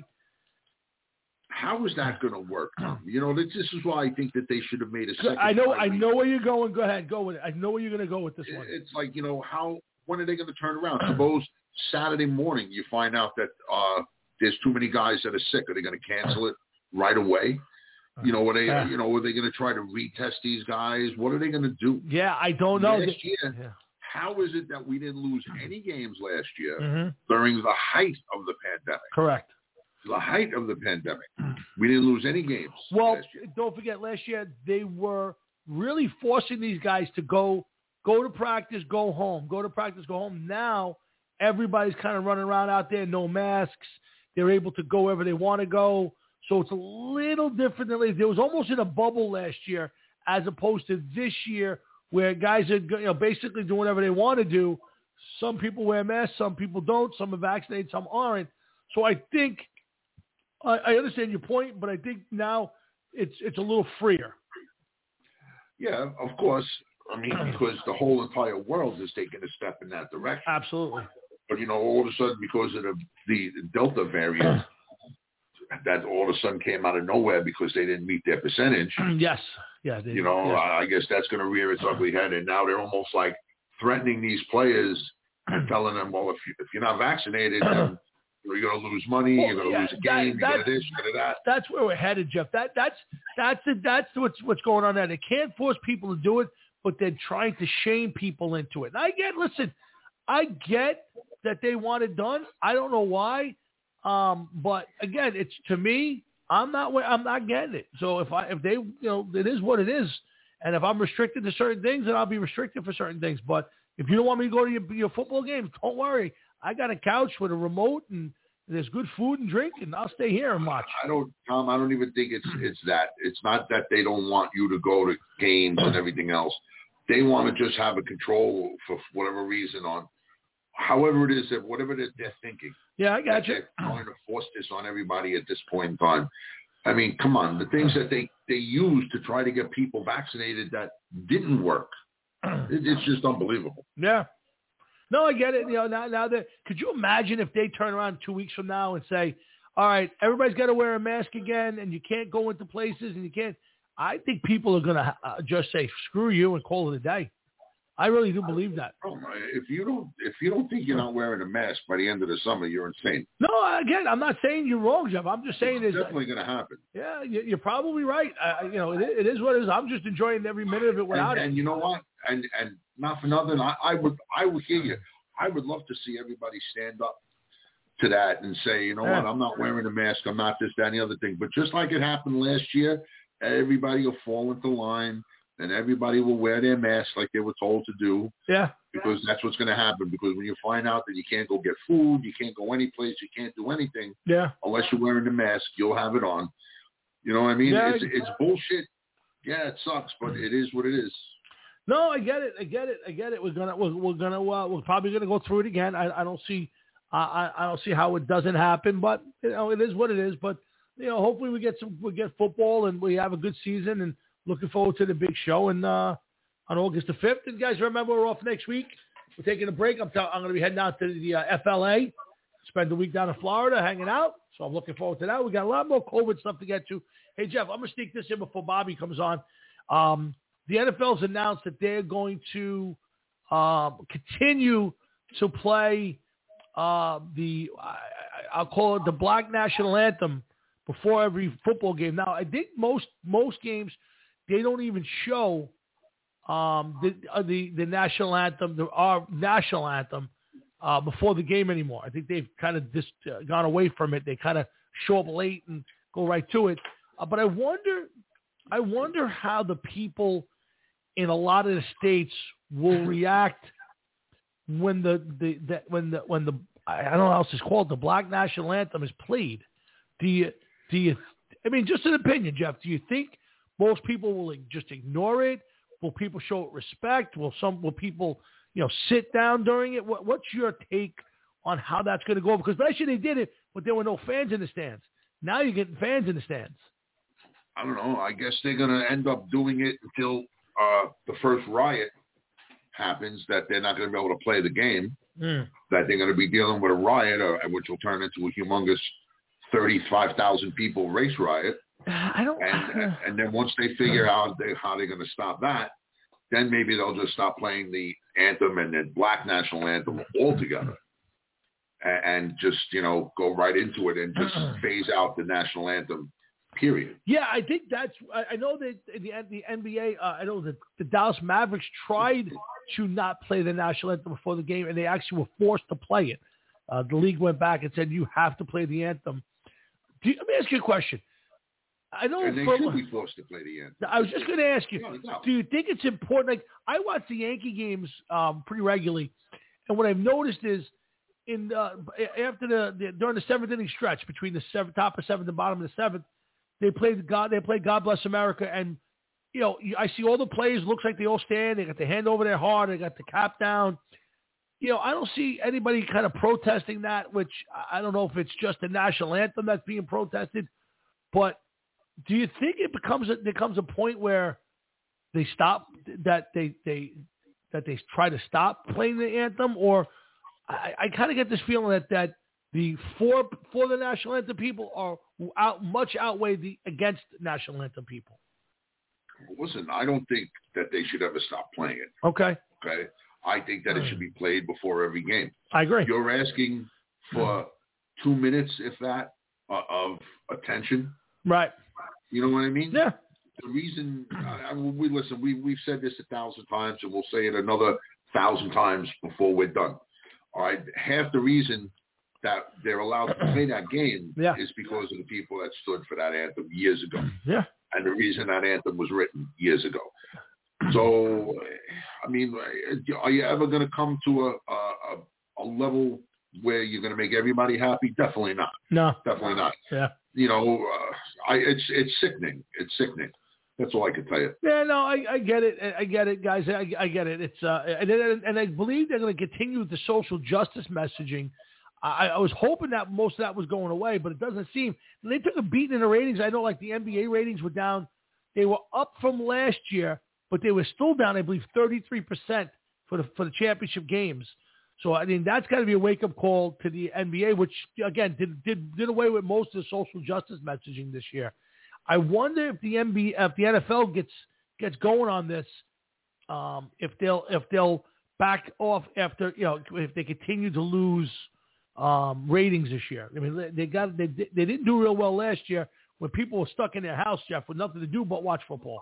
How is that going to work, Tom? This is why I think that they should have made a second. I know where you're going. Go ahead, go with it. I know where you're going to go with this one. It's like, when are they going to turn around? Suppose Saturday morning you find out that there's too many guys that are sick. Are they going to cancel it right away? Are they going to try to retest these guys? What are they going to do? Yeah, I don't know. Last year, how is it that we didn't lose any games last year during the height of the pandemic? Correct. The height of the pandemic. We didn't lose any games last year. Don't forget, last year they were really forcing these guys to go to practice, go home, go to practice, go home. Now everybody's kind of running around out there, no masks. They're able to go wherever they want to go. So it's a little different than there was almost in a bubble last year as opposed to this year where guys are basically doing whatever they want to do. Some people wear masks, some people don't, some are vaccinated, some aren't. So I think I understand your point, but I think now it's a little freer. Yeah, of course. I mean, because the whole entire world is taking a step in that direction. Absolutely. But, all of a sudden, because of the Delta variant, that all of a sudden came out of nowhere because they didn't meet their percentage. Yes. Yeah. I guess that's going to rear its ugly head. And now they're almost like threatening these players and telling them, well, if you're not vaccinated, then you're going to lose money, you're going to lose a game, you're going to this, you're going to that. That's where we're headed, Jeff. That's what's going on there. They can't force people to do it, but they're trying to shame people into it. And I get that they want it done. I don't know why. But again, it's to me, I'm not getting it. So if they, it is what it is. And if I'm restricted to certain things, then I'll be restricted for certain things. But if you don't want me to go to your football games, don't worry. I got a couch with a remote and there's good food and drink, and I'll stay here and watch. Tom, I don't even think it's that. It's not that they don't want you to go to games and everything else. They want to just have a control for whatever reason on however it is that whatever they're thinking. Yeah, I got you. They're trying to force this on everybody at this point in time. I mean, come on, the things that they use to try to get people vaccinated that didn't work. It's just unbelievable. Yeah. No, I get it. Now that could you imagine if they turn around 2 weeks from now and say, all right, everybody's got to wear a mask again and you can't go into places and you can't. I think people are going to just say, screw you and call it a day. I really do believe that. If you don't think you're not wearing a mask by the end of the summer, you're insane. No, again, I'm not saying you're wrong, Jeff. I'm just saying it's definitely going to happen. Yeah, you're probably right. It is what it is. I'm just enjoying every minute of it without it. And you know what? And not for nothing, I would hear you. I would love to see everybody stand up to that and say, you know what? I'm not wearing a mask. I'm not this, that, and the other thing. But just like it happened last year, everybody will fall into line. And everybody will wear their masks like they were told to do. Yeah. Because that's what's going to happen. Because when you find out that you can't go get food, you can't go any place, you can't do anything. Yeah. Unless you're wearing the mask, you'll have it on. You know what I mean? Yeah. It's bullshit. Yeah, it sucks, but it is what it is. No, I get it. We're probably gonna go through it again. I don't see how it doesn't happen, but it is what it is. But hopefully we get football and we have a good season and. Looking forward to the big show on August the 5th. And guys, remember we're off next week. We're taking a break. I'm going to be heading out to the FLA, spend the week down in Florida hanging out. So I'm looking forward to that. We got a lot more COVID stuff to get to. Hey, Jeff, I'm going to sneak this in before Bobby comes on. The NFL's announced that they're going to continue to play I'll call it the Black National Anthem before every football game. Now, I think most games – they don't even show the national anthem, our national anthem, before the game anymore. I think they've kind of just gone away from it. They kind of show up late and go right to it. But I wonder how the people in a lot of the states will react when the I don't know how else it's called, the Black National Anthem is played. Do you? I mean, just an opinion, Jeff. Do you think most people will just ignore it? Will people show it respect? Will people, sit down during it? What's your take on how that's going to go? Because last year they did it, but there were no fans in the stands. Now you're getting fans in the stands. I don't know. I guess they're going to end up doing it until the first riot happens, that they're not going to be able to play the game, that they're going to be dealing with a riot, which will turn into a humongous 35,000 people race riot. And then once they figure out how they're going to stop that, then maybe they'll just stop playing the anthem and the Black National Anthem altogether, and just go right into it and just phase out the national anthem. Period. Yeah, I think that's. I know that the NBA. I know that the Dallas Mavericks tried to not play the national anthem before the game, and they actually were forced to play it. The league went back and said you have to play the anthem. Let me ask you a question. I know and they should be forced to play the anthem. I was just going to ask you, do you think it's important? Like, I watch the Yankee games pretty regularly, and what I've noticed is during the seventh inning stretch between the top of seventh and bottom of the seventh, they played God Bless America, and I see all the players, looks like they all stand. They got the hand over their heart. They got the cap down. I don't see anybody kind of protesting that, which I don't know if it's just the national anthem that's being protested. But do you think it becomes a point where they stop that they try to stop playing the anthem, or I kind of get this feeling that the for the national anthem people are much outweigh the against national anthem people. Listen, I don't think that they should ever stop playing it. Okay. I think that it should be played before every game. I agree. You're asking for 2 minutes, if that, of attention. Right. You know what I mean? Yeah. The reason we've said this 1,000 times, and we'll say it another 1,000 times before we're done. All right. Half the reason that they're allowed to play that game is because of the people that stood for that anthem years ago. Yeah. And the reason that anthem was written years ago. So, I mean, are you ever going to come to a level where you're going to make everybody happy? Definitely not. No. Definitely not. Yeah. It's sickening. It's sickening. That's all I can tell you. Yeah, no, I get it. I get it, guys. I get it. It's and I believe they're going to continue with the social justice messaging. I was hoping that most of that was going away, but it doesn't seem. And they took a beating in the ratings. I know, like the NBA ratings were down. They were up from last year, but they were still down, I believe, 33% for the championship games. So, I mean, that's got to be a wake-up call to the NBA, which, again, did away with most of the social justice messaging this year. I wonder if the NFL gets going on this, if they'll back off after, if they continue to lose ratings this year. I mean, they didn't do real well last year when people were stuck in their house, Jeff, with nothing to do but watch football.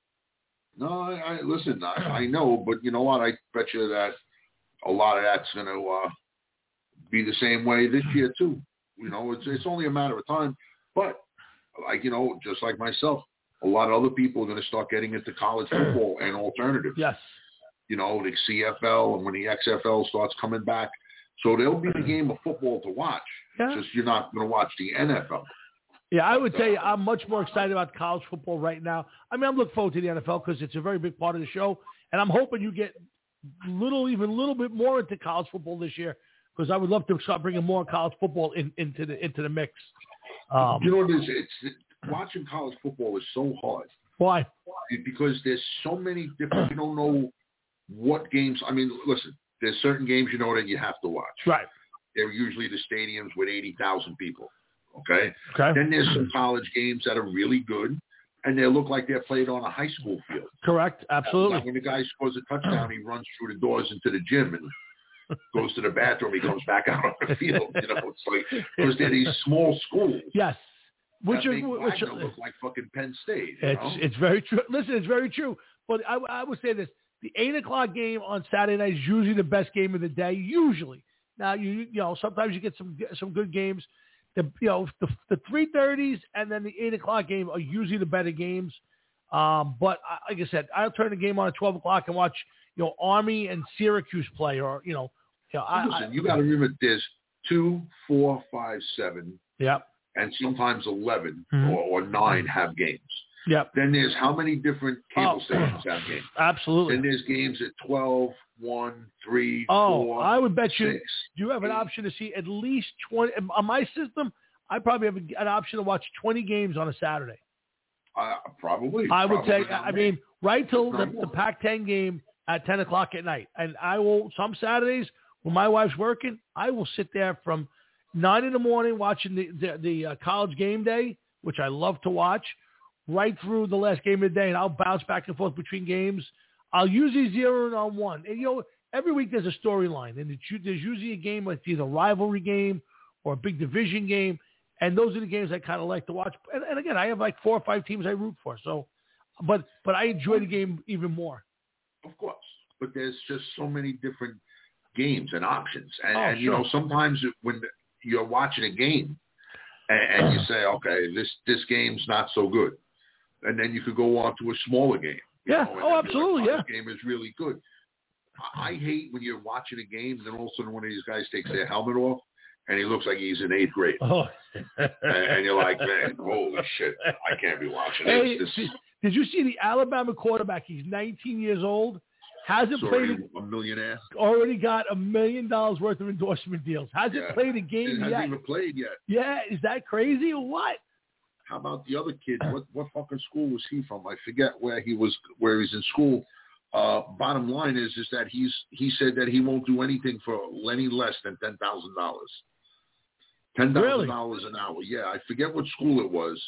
No, listen, I know, but you know what? I bet you that a lot of that's going to be the same way this year too. It's only a matter of time. But just like myself, a lot of other people are going to start getting into college football and alternatives. Yes. The CFL and when the XFL starts coming back. So there'll be the game of football to watch. Yeah. Just you're not going to watch the NFL. Yeah, I would say I'm much more excited about college football right now. I mean, I'm looking forward to the NFL because it's a very big part of the show, and I'm hoping you get even a little bit more into college football this year because I would love to start bringing more college football into the mix. You know what it is? It's watching college football is so hard. Why? Because there's so many different. You don't know what games. I mean, listen. There's certain games that you have to watch. Right. They're usually the stadiums with 80,000 people. Okay. Then there's some college games that are really good, and they look like they're played on a high school field. Correct. Absolutely. Like when the guy scores a touchdown, he runs through the doors into the gym and goes to the bathroom. He comes back out on the field. It's like because they're these small schools. Yes. Which look like fucking Penn State. It's very true. Listen, it's very true. But I would say this. The 8:00 game on Saturday night is usually the best game of the day. Usually, now sometimes you get some good games. The 3:30s and then the 8:00 game are usually the better games. But like I said, I'll turn the game on at 12:00 and watch Army and Syracuse play, or Listen, you got to remember there's 2, 4, 5, 7. Yep. And sometimes 11 or 9 have games. Yep. Then there's how many different cable stations have games? Absolutely. Then there's games at 12, 1, 3, 4, I would bet 6. You have an option to see at least 20. On my system, I probably have an option to watch 20 games on a Saturday. Probably. I would say, I mean, right till the Pac-10 game at 10 o'clock at night. And I will, some Saturdays when my wife's working, I will sit there from 9 in the morning watching the college game day, which I love to watch, right through the last game of the day, and I'll bounce back and forth between games. I'll usually zero in on one. And, every week there's a storyline, and there's usually a game that's either a rivalry game or a big division game, and those are the games I kind of like to watch. And again, I have like 4 or 5 teams I root for. So, but I enjoy the game even more. Of course, but there's just so many different games and options, and sure. Sometimes when you're watching a game and you say, okay, this game's not so good, and then you could go on to a smaller game. Absolutely, This game is really good. I hate when you're watching a game and then all of a sudden one of these guys takes their helmet off and he looks like he's in 8th grade. Oh. and you're like, man, holy shit, I can't be watching this. Did you see the Alabama quarterback? He's 19 years old. Hasn't played a millionaire. Already got $1 million worth of endorsement deals. Hasn't played a game yet. Hasn't even played yet. Yeah, is that crazy or what? How about the other kid? What fucking school was he from? I forget where he's in school. Bottom line is that he said that he won't do anything for any less than $10,000. $10,000 an hour. Yeah, I forget what school it was.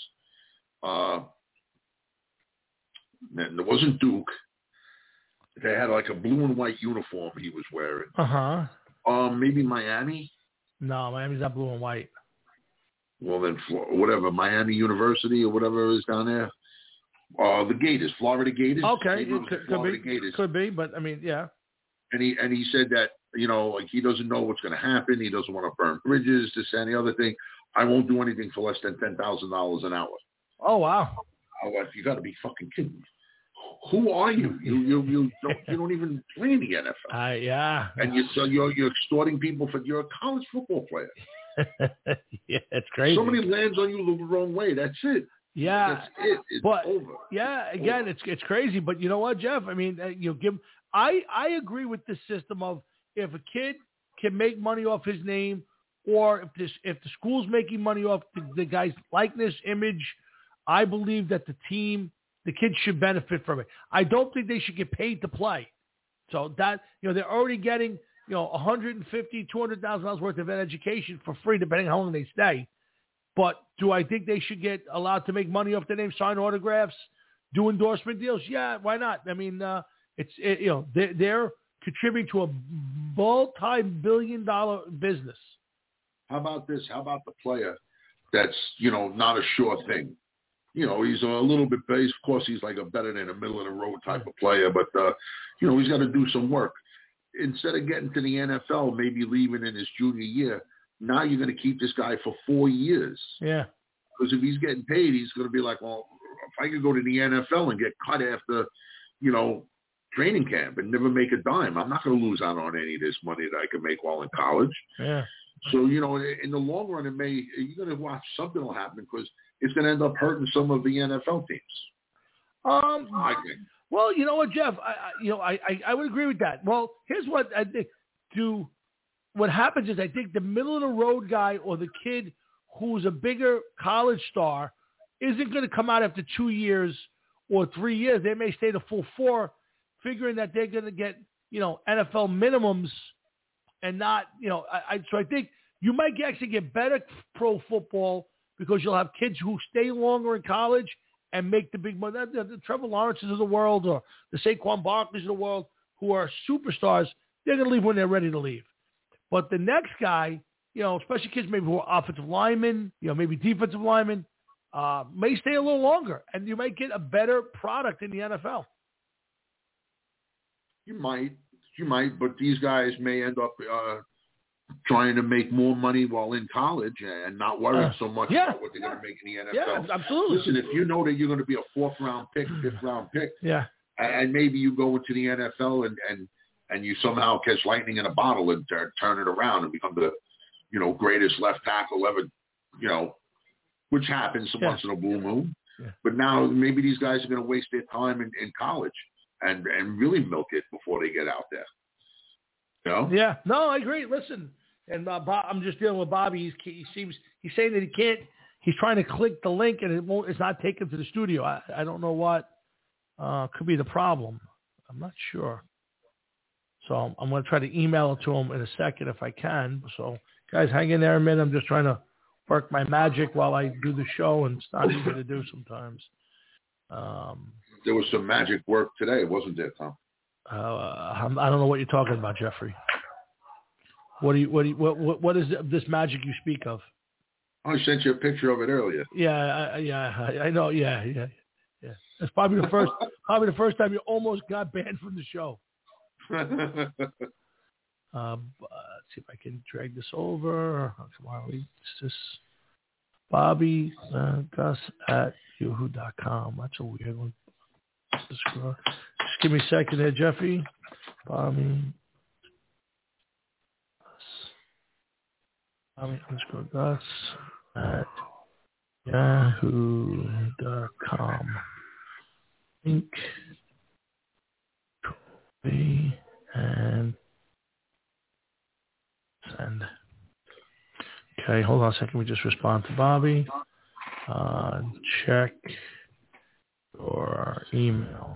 And it wasn't Duke. They had like a blue and white uniform he was wearing. Maybe Miami. No, Miami's not blue and white. Well, then whatever, Miami University or whatever is down there. The Gators, Florida Gators. Okay, could be, but I mean, yeah. And he said that, you know, like he doesn't know what's going to happen. He doesn't want to burn bridges, this and the other thing. I won't do anything for less than $10,000 an hour. Oh wow! You got to be fucking kidding me. Who are you? You don't even play in the NFL. Yeah. And you're extorting people you're a college football player. Yeah, it's crazy. Somebody lands on you the wrong way. That's it. Yeah, that's it. It's over. Yeah, again, it's crazy. But you know what, Jeff? I mean, I agree with this system of if a kid can make money off his name, or if the school's making money off the guy's likeness, image, I believe that the kids should benefit from it. I don't think they should get paid to play. So that, you know, they're already getting, you know, $150,000, $200,000 worth of education for free, depending on how long they stay. But do I think they should get allowed to make money off their name, sign autographs, do endorsement deals? Yeah, why not? I mean, they're contributing to a multi-billion-dollar business. How about this? How about the player that's, you know, not a sure thing? You know, he's a little bit based. Of course, he's like a better than a middle-of-the-road type of player, but, you know, he's got to do some work. Instead of getting to the NFL, maybe leaving in his junior year, now you're going to keep this guy for 4 years. Yeah. Because if he's getting paid, he's going to be like, well, if I could go to the NFL and get cut after, you know, training camp and never make a dime, I'm not going to lose out on any of this money that I could make while in college. Yeah. So, you know, in the long run, you're going to watch something will happen because it's going to end up hurting some of the NFL teams. I think. Well, you know what, Jeff? I would agree with that. Well, here's what I think. What happens is I think the middle-of-the-road guy or the kid who's a bigger college star isn't going to come out after 2 years or 3 years. They may stay the full 4, figuring that they're going to get, you know, NFL minimums and not, you know, so I think you might actually get better pro football because you'll have kids who stay longer in college and make the big money. The Trevor Lawrences of the world or the Saquon Barkleys of the world who are superstars, they're going to leave when they're ready to leave. But the next guy, you know, especially kids maybe who are offensive linemen, you know, maybe defensive linemen, may stay a little longer, and you might get a better product in the NFL. You might, but these guys may end up trying to make more money while in college and not worrying so much about what they're going to make in the NFL. Yeah, absolutely. Listen, if you know that you're going to be a 4th-round pick, 5th-round pick, and maybe you go into the NFL and you somehow catch lightning in a bottle and turn it around and become the, you know, greatest left tackle ever, you know, which happens once in a blue moon. Yeah. But now maybe these guys are going to waste their time in college and really milk it before they get out there. You know? Yeah. No, I agree. Listen, and Bob, I'm just dealing with Bobby. He's saying that he can't. He's trying to click the link and it's not taken to the studio. I don't know what could be the problem. I'm not sure. So I'm going to try to email it to him in a second if I can. So guys, hang in there a minute. I'm just trying to work my magic while I do the show, and it's not easy to do sometimes. There was some magic work today, wasn't there, Tom? I don't know what you're talking about, Jeffrey. What is this magic you speak of? I sent you a picture of it earlier. Yeah, I know. Yeah. That's probably the first time you almost got banned from the show. Let's see if I can drag this over. Come on, it's this Bobby Gus at yahoo.com. That's a weird one. Just give me a second there, Jeffy. Bobby. Gus at yahoo.com. Link, copy, and send. Okay, hold on a second. We just respond to Bobby. Check your email.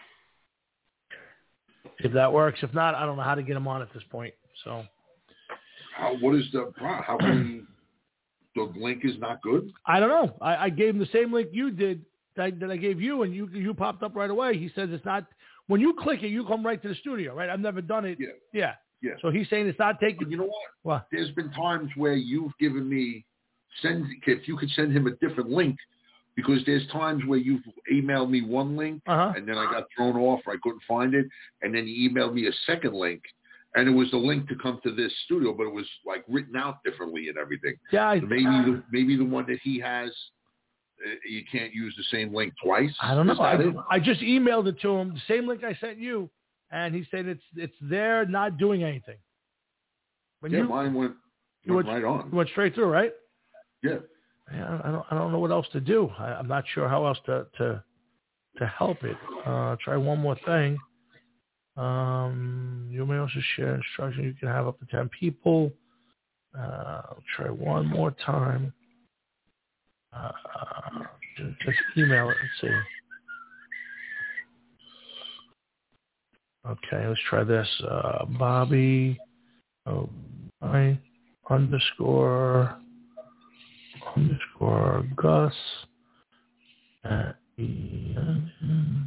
If that works. If not, I don't know how to get him on at this point. So, what is the problem? How come the link is not good? I don't know. I gave him the same link you did that I gave you, and you popped up right away. He says it's not. When you click it, you come right to the studio, right? I've never done it. Yeah. So he's saying it's not taking. But you know what? There's been times where you've given me if you could send him a different link, because there's times where you've emailed me one link and then I got thrown off or I couldn't find it, and then you emailed me a second link, and it was the link to come to this studio, but it was like written out differently and everything. Yeah, so maybe the one that he has, you can't use the same link twice. I don't know. I just emailed it to him, the same link I sent you, and he said it's there, not doing anything. Mine went right on. You went straight through, right? Yeah. I don't know what else to do. I'm not sure how else to help it. Try one more thing. You may also share instructions. You can have up to 10 people. Try one more time. Just email it and see. Okay, let's try this. Bobby, underscore Gus at and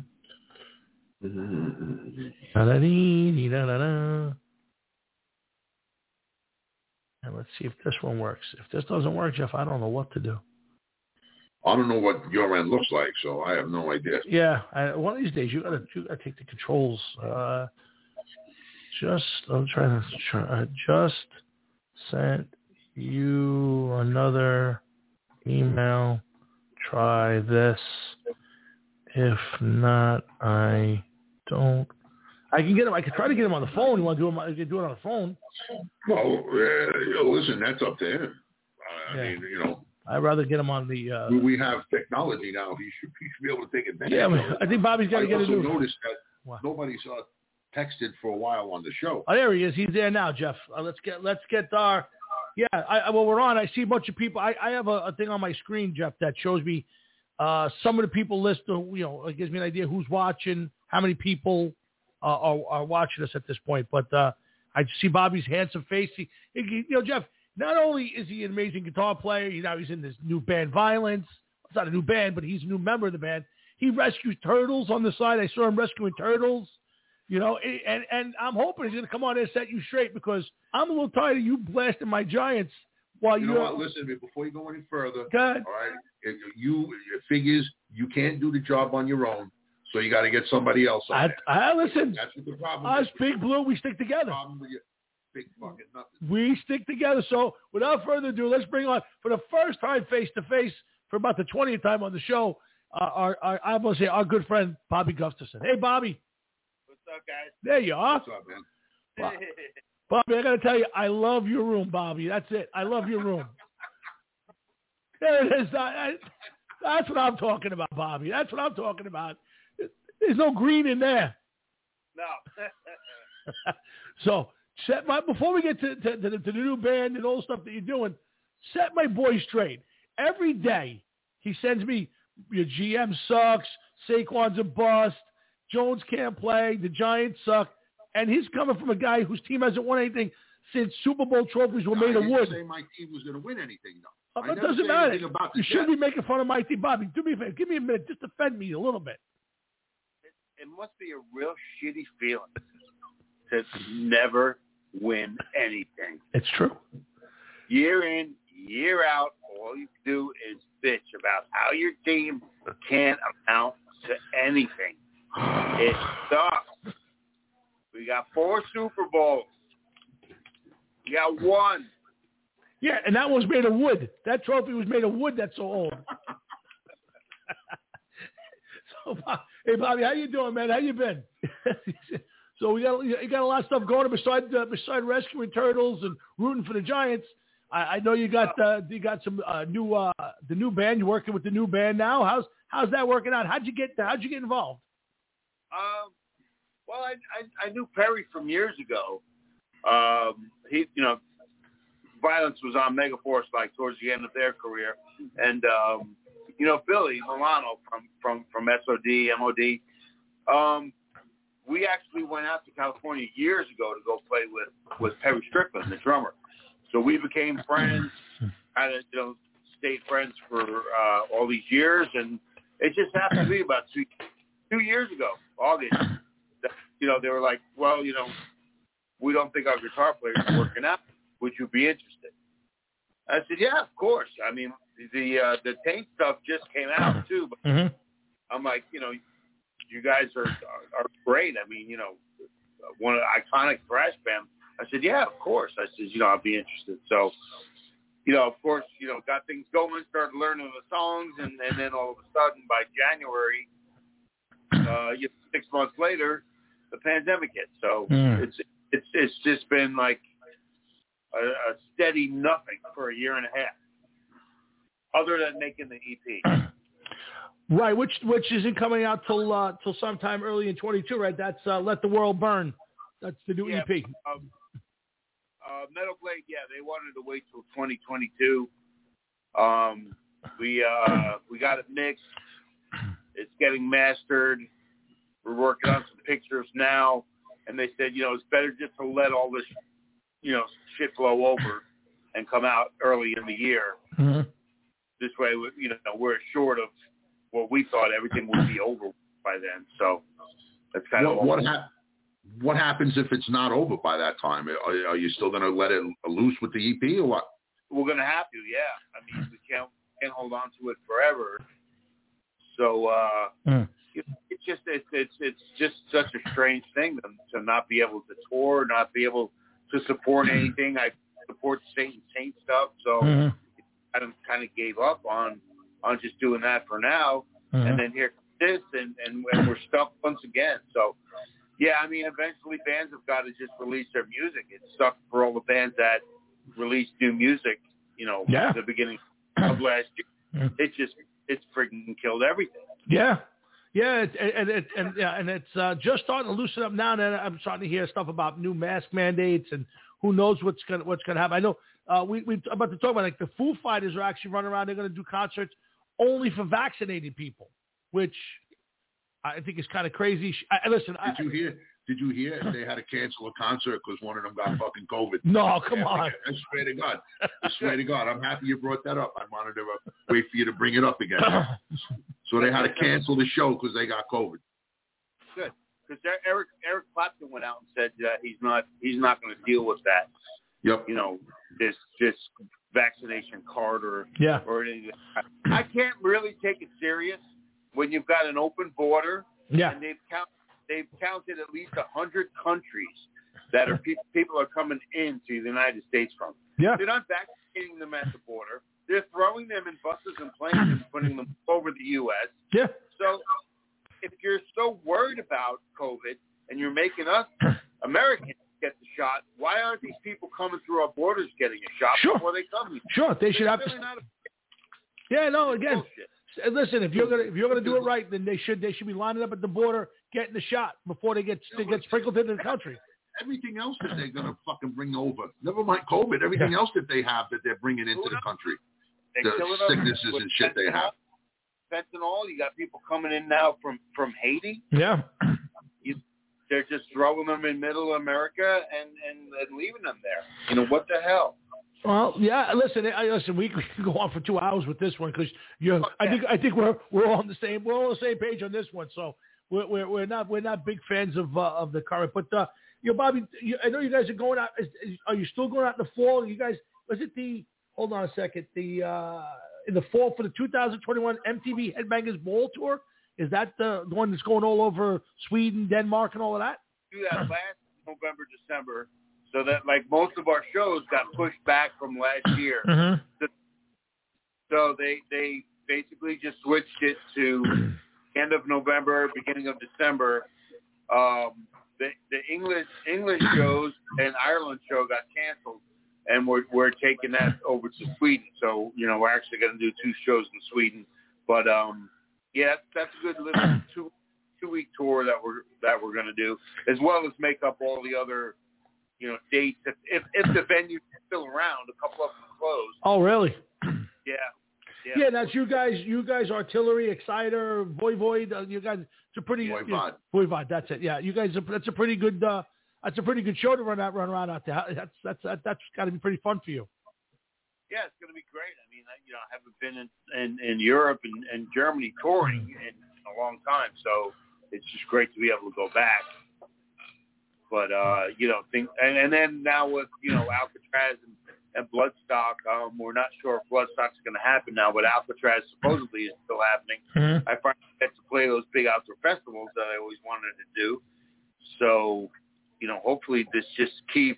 let's see if this one works. If this doesn't work, Jeff, I don't know what to do. I don't know what your end looks like, so I have no idea. Yeah, one of these days you gotta take the controls. I'm trying to just sent you another email. Try this. If not, I don't. I can get him. I can try to get him on the phone. You want to do it? I can do it on the phone. Well, listen, that's up to him. I mean, I'd rather get him on the. We have technology now. He should be able to take advantage. Yeah, I think Bobby's got to get it. I also noticed that nobody's texted for a while on the show. Oh, there he is. He's there now, Jeff. Let's get our. Yeah, well, we're on. I see a bunch of people. I have a thing on my screen, Jeff, that shows me some of the people list. It gives me an idea who's watching, how many people are watching us at this point. But I see Bobby's handsome face. Jeff. Not only is he an amazing guitar player, he's in this new band, Violence. It's not a new band, but he's a new member of the band. He rescues turtles on the side. I saw him rescuing turtles, and I'm hoping he's going to come on and set you straight, because I'm a little tired of you blasting my Giants while you know what? Listen, before you go any further, all right, it figures you can't do the job on your own, so you got to get somebody else on listen, that's what the problem is. Us, Big Blue, we stick together. Big fucking nothing. We stick together. So without further ado, let's bring on, for the first time face-to-face, for about the 20th time on the show, I'm going to say our good friend, Bobby Gustafson. Hey, Bobby. What's up, guys? There you are. What's up, man? Bobby, I got to tell you, I love your room, Bobby. That's it. I love your room. There it is. That's what I'm talking about, Bobby. That's what I'm talking about. There's no green in there. No. So, before we get to the new band and all the stuff that you're doing, set my boy straight. Every day he sends me, your GM sucks, Saquon's a bust, Jones can't play, the Giants suck, and he's coming from a guy whose team hasn't won anything since Super Bowl trophies were made of wood. I didn't say my team was going to win anything, though. It doesn't matter. You shouldn't be making fun of my team. Bobby, do me a favor. Give me a minute. Just defend me a little bit. It must be a real shitty feeling to never win anything. It's true. Year in, year out, all you do is bitch about how your team can't amount to anything. It sucks. We got 4 Super Bowls. We got 1. Yeah, and that was made of wood. That trophy was made of wood. That's so old. So, hey, Bobby, how you doing, man? How you been? So you got a lot of stuff going on besides rescuing turtles and rooting for the Giants. I know you got some the new band. You're working with the new band now. How's that working out? How'd you get involved? Well, I knew Perry from years ago. He, Violence was on Megaforce like towards the end of their career, and Billy Milano from SOD, MOD. We actually went out to California years ago to go play with Perry Strickland, the drummer. So we became friends, kind of stayed friends for all these years, and it just happened to be about 2 years ago, August. They were like, well, we don't think our guitar players are working out. Would you be interested? I said, yeah, of course. I mean, the Taint stuff just came out too, but I'm like, you guys are great. I mean, one of the iconic thrash band. I said, yeah, of course. I said, I'll be interested. So, of course, got things going, started learning the songs, and then all of a sudden by January, 6 months later, the pandemic hit. So it's just been like a steady nothing for a year and a half, other than making the EP. Right, which isn't coming out till sometime early in 22, right? That's Let the World Burn. That's the new EP. Metal Blade, they wanted to wait till 2022. We got it mixed. It's getting mastered. We're working on some pictures now, and they said, it's better just to let all this, shit blow over and come out early in the year. Mm-hmm. This way, we're assured of what we thought everything would be over by then. So that's kind of what happens if it's not over by that time? Are you still going to let it loose with the EP or what? We're going to have to, yeah. I mean, we can't hold on to it forever. So it's just such a strange thing to not be able to tour, not be able to support anything. I support Saint stuff, so I kind of gave up on just doing that for now. And then here comes this, and we're stuck once again. So, yeah, I mean, eventually bands have got to just release their music. It sucked for all the bands that released new music, at the beginning of last year. It's freaking killed everything. Yeah. Yeah, and it's just starting to loosen up now. And I'm starting to hear stuff about new mask mandates, and who knows what's gonna happen. I know we're about to talk about, like, the Foo Fighters are actually running around. They're going to do concerts only for vaccinated people, which I think is kind of crazy. Did you hear they had to cancel a concert because one of them got fucking COVID? No, come on. I swear to God. I'm happy you brought that up. I wanted to wait for you to bring it up again. So they had to cancel the show because they got COVID. Good, because Eric Clapton went out and said he's not going to deal with that. Yep. This vaccination card or anything. I can't really take it serious when you've got an open border. Yeah. And they've counted at least 100 countries that are people are coming into the United States from. Yeah. They're not vaccinating them at the border. They're throwing them in buses and planes and putting them over the U.S. Yeah. So if you're so worried about COVID and you're making us Americans get the shot, why aren't these people coming through our borders getting a shot before they come here? Sure, they should have really to. Yeah, no, again. Listen, if you're gonna do it right, then they should be lining up at the border, getting the shot before they get sprinkled into the country. Everything else that they're gonna fucking bring over, never mind COVID. Everything else that they have that they're bringing into the country, the sicknesses and shit they have. Fentanyl. You got people coming in now from Haiti. Yeah. They're just throwing them in Middle America and leaving them there. What the hell? Well, yeah. Listen. We can go on for 2 hours with this one because I think we're all on the same page on this one. So we're not big fans of the current. But Bobby, I know you guys are going out. Are you still going out in the fall? You guys, was it the? Hold on a second. In the fall for the 2021 MTV Headbangers Ball Tour. Is that the one that's going all over Sweden, Denmark, and all of that? Do that last November, December. So that, like, most of our shows got pushed back from last year. Mm-hmm. So they basically just switched it to end of November, beginning of December. The English shows and Ireland show got canceled. and we're taking that over to Sweden. So we're actually going to do 2 shows in Sweden. But yeah, that's a good little two-week tour that we're going to do, as well as make up all the other dates if the venue's still around. A couple of them closed. Oh, really? Yeah, that's you guys, Artillery, Exciter, Voivod. You guys, it's a pretty Voivod. That's it. Yeah, you guys. That's a pretty good. That's a pretty good show to run around out there. That's got to be pretty fun for you. Yeah, it's going to be great. I mean, I haven't been in Europe and Germany touring in a long time, so it's just great to be able to go back. But and then now with Alcatraz and Bloodstock, we're not sure if Bloodstock's going to happen now, but Alcatraz supposedly is still happening. Mm-hmm. I finally get to play those big outdoor festivals that I always wanted to do. So, hopefully this just keeps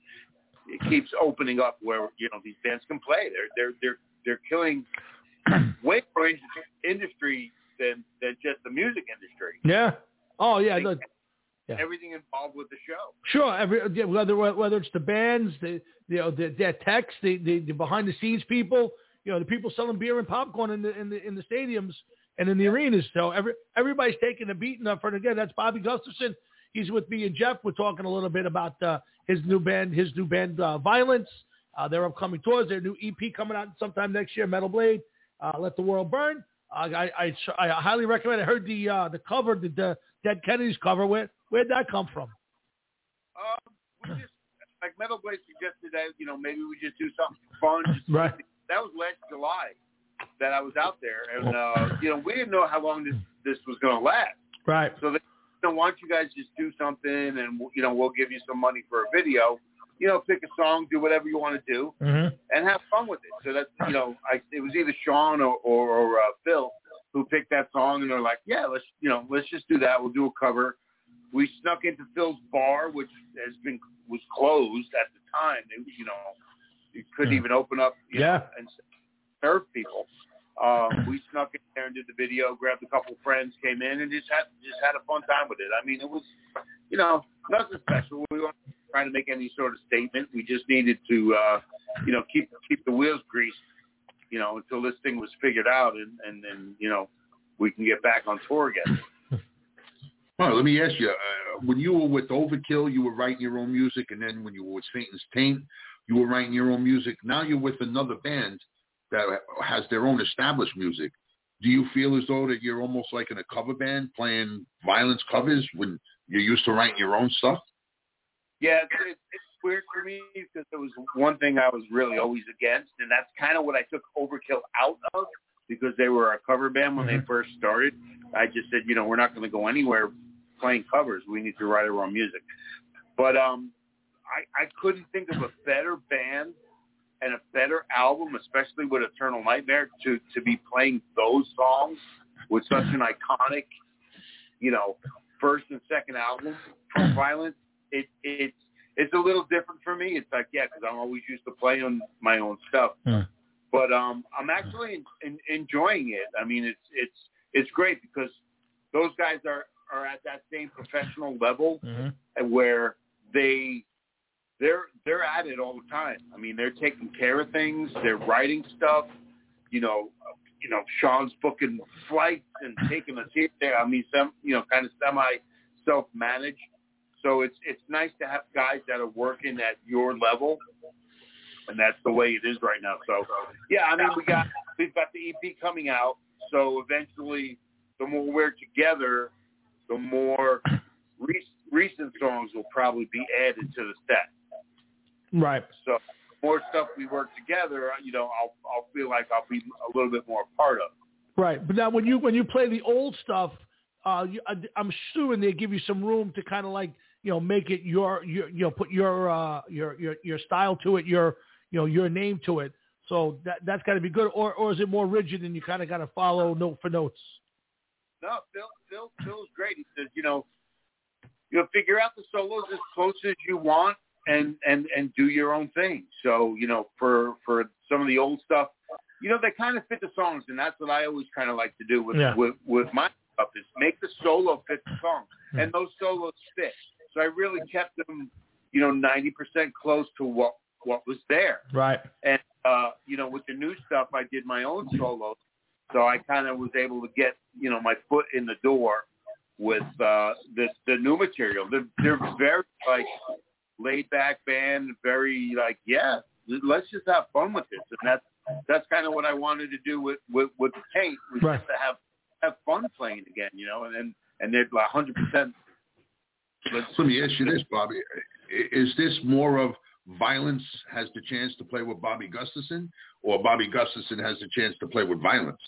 opening up where these bands can play. They're killing way more industry than just the music industry. Yeah. Oh yeah. Yeah. Everything involved with the show. Sure. Whether it's the bands, their techs, the behind the scenes people, the people selling beer and popcorn in the stadiums and in the arenas. So everybody's taking a beating up. And again, that's Bobby Gustafson. He's with me and Jeff. We're talking a little bit about his new band, Violence, their upcoming tours, their new EP coming out sometime next year, Metal Blade, Let the World Burn. I highly recommend. I heard the cover, the Dead Kennedys cover. Where'd that come from? We just, like Metal Blade suggested that, maybe we just do something fun. Right. That was last July that I was out there, and we didn't know how long this was going to last. Right. So they why don't you guys just do something, and we'll give you some money for a video. Pick a song, do whatever you want to do, and have fun with it. So that's it was either Sean or Phil who picked that song, and they're like, yeah, let's just do that. We'll do a cover. We snuck into Phil's bar, which was closed at the time. You couldn't even open up and serve people. We snuck in there and did the video, grabbed a couple of friends, came in, and just had a fun time with it. I mean, it was, nothing special. We weren't trying to make any sort of statement. We just needed to, keep the wheels greased, until this thing was figured out, and then, we can get back on tour again. Well, let me ask you, when you were with Overkill, you were writing your own music, and then when you were with Satan's Taint, you were writing your own music. Now you're with another band that has their own established music. Do you feel as though that you're almost like in a cover band playing Violence covers when you're used to writing your own stuff? Yeah, it's weird for me because there was one thing I was really always against, and that's kind of what I took Overkill out of, because they were a cover band when they first started. I just said, we're not going to go anywhere playing covers. We need to write our own music. But I couldn't think of a better band and a better album, especially with Eternal Nightmare, to be playing those songs with such an iconic, first and second album from Violence. It's a little different for me. It's like, because I'm always used to playing my own stuff. But I'm actually enjoying it. I mean, it's great because those guys are at that same professional level where they're at it all the time. I mean, they're taking care of things. They're writing stuff. Sean's booking flights and taking us here. I mean, some kind of semi self-managed. So it's nice to have guys that are working at your level, and that's the way it is right now. So yeah, I mean, we've got the EP coming out. So eventually, the more we're together, the more recent songs will probably be added to the set. Right. So more stuff we work together, I'll feel like I'll be a little bit more a part of. Right. But now when you play the old stuff, I'm assuming they give you some room to kind of like, make it your put your style to it, your name to it. So that's got to be good. Or is it more rigid and you kind of got to follow note for notes? No, Phil's great. He says, figure out the solos as close as you want and do your own thing. So, for some of the old stuff, they kind of fit the songs, and that's what I always kind of like to do with my stuff is make the solo fit the song, and those solos fit. So I really kept them, 90% close to what what was there. Right. And, with the new stuff, I did my own solos. So I kind of was able to get, my foot in the door with the new material. They're very, laid back band, very, let's just have fun with this. And that's kind of what I wanted to do with the tape, was right. just to have fun playing again, and they're 100%. Let me ask you this, Bobby. Is this more of Violence has the chance to play with Bobby Gustafson, or Bobby Gustafson has the chance to play with Violence?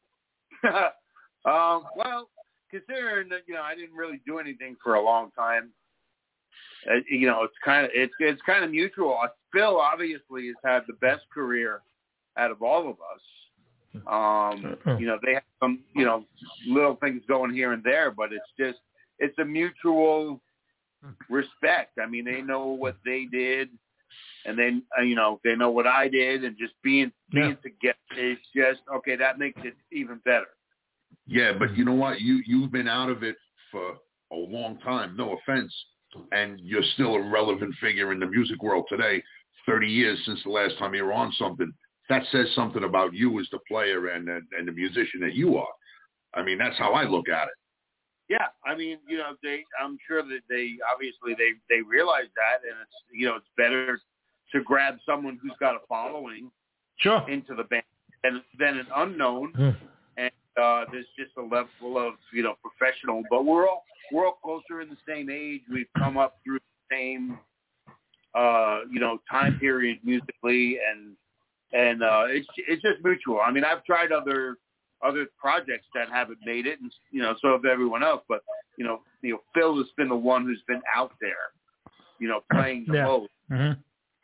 Well, considering that, I didn't really do anything for a long time, it's kind of mutual. Phil obviously has had the best career out of all of us. They have some, little things going here and there, but it's a mutual respect. I mean, they know what they did, and then, they know what I did, and just being together is just, okay, that makes it even better. Yeah, but you know what? You've been out of it for a long time, no offense, and you're still a relevant figure in the music world today, 30 years since the last time you were on something. That says something about you as the player and the musician that you are. I mean, that's how I look at it. Yeah, I mean, I'm sure that they realize that, and it's better to grab someone who's got a following into the band than an unknown. And there's just a level of professional, but we're all closer in the same age. We've come up through the same time period musically, and it's just mutual. I mean, I've tried other projects that haven't made it, and so have everyone else. But Phil has been the one who's been out there, playing the most. Mm-hmm.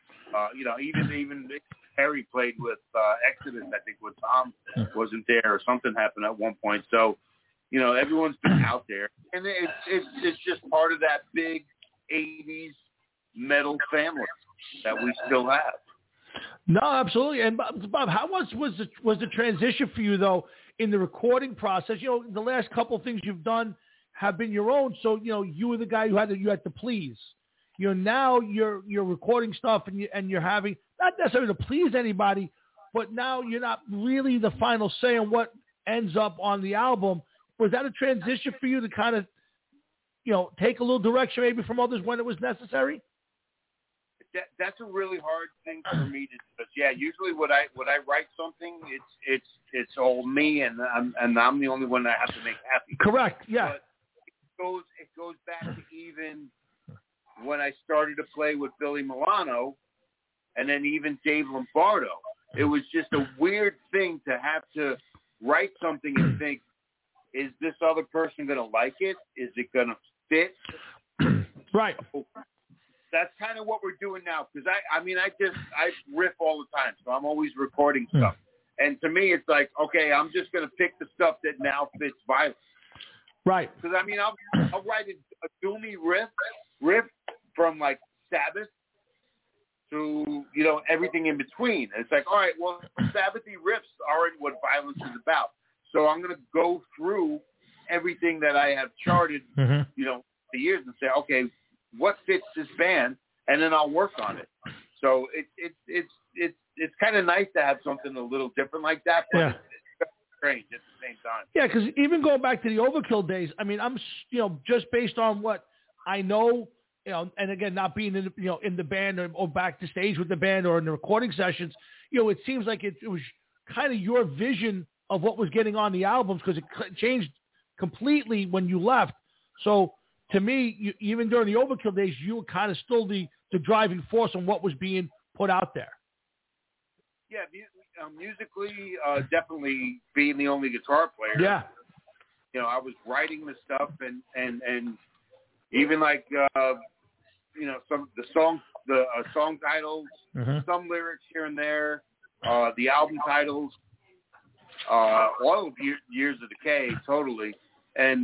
Even Harry played with Exodus, I think, when Tom wasn't there, or something happened at one point. So, everyone's been out there, and it's just part of that big '80s metal family that we still have. No, absolutely. And Bob, how was the transition for you though in the recording process? The last couple of things you've done have been your own. So you were the guy who had to please. Now you're recording stuff and you're having not necessarily to please anybody, but now you're not really the final say on what ends up on the album. Was that a transition for you to kind of take a little direction maybe from others when it was necessary? That's a really hard thing for me to do. Because, usually when I write something, it's all me, and I'm the only one that I have to make happy. Correct. Yeah. But it goes back to even when I started to play with Billy Milano, and then even Dave Lombardo. It was just a weird thing to have to write something and think, is this other person going to like it? Is it going to fit? Right. That's kind of what we're doing now, because I riff all the time, so I'm always recording stuff. And to me, it's like, okay, I'm just going to pick the stuff that now fits Violence. Right. Because, I'll write a doomy riff from, like, Sabbath to, everything in between. And it's like, all right, well, Sabbathy riffs aren't what Violence is about. So I'm going to go through everything that I have charted, the years, and say, okay, what fits this band, and then I'll work on it. So it's kind of nice to have something a little different like that, but it's strange at the same time. Yeah, because even going back to the Overkill days, I'm just based on what I know, and again, not being in the band or back to stage with the band or in the recording sessions, it seems like it was kind of your vision of what was getting on the albums, because it changed completely when you left. So to me, even during the Overkill days, you were kind of still the driving force on what was being put out there. Yeah, musically, definitely being the only guitar player. Yeah. I was writing the stuff and even like, some the song titles, some lyrics here and there, the album titles, all of Years of Decay, totally. And,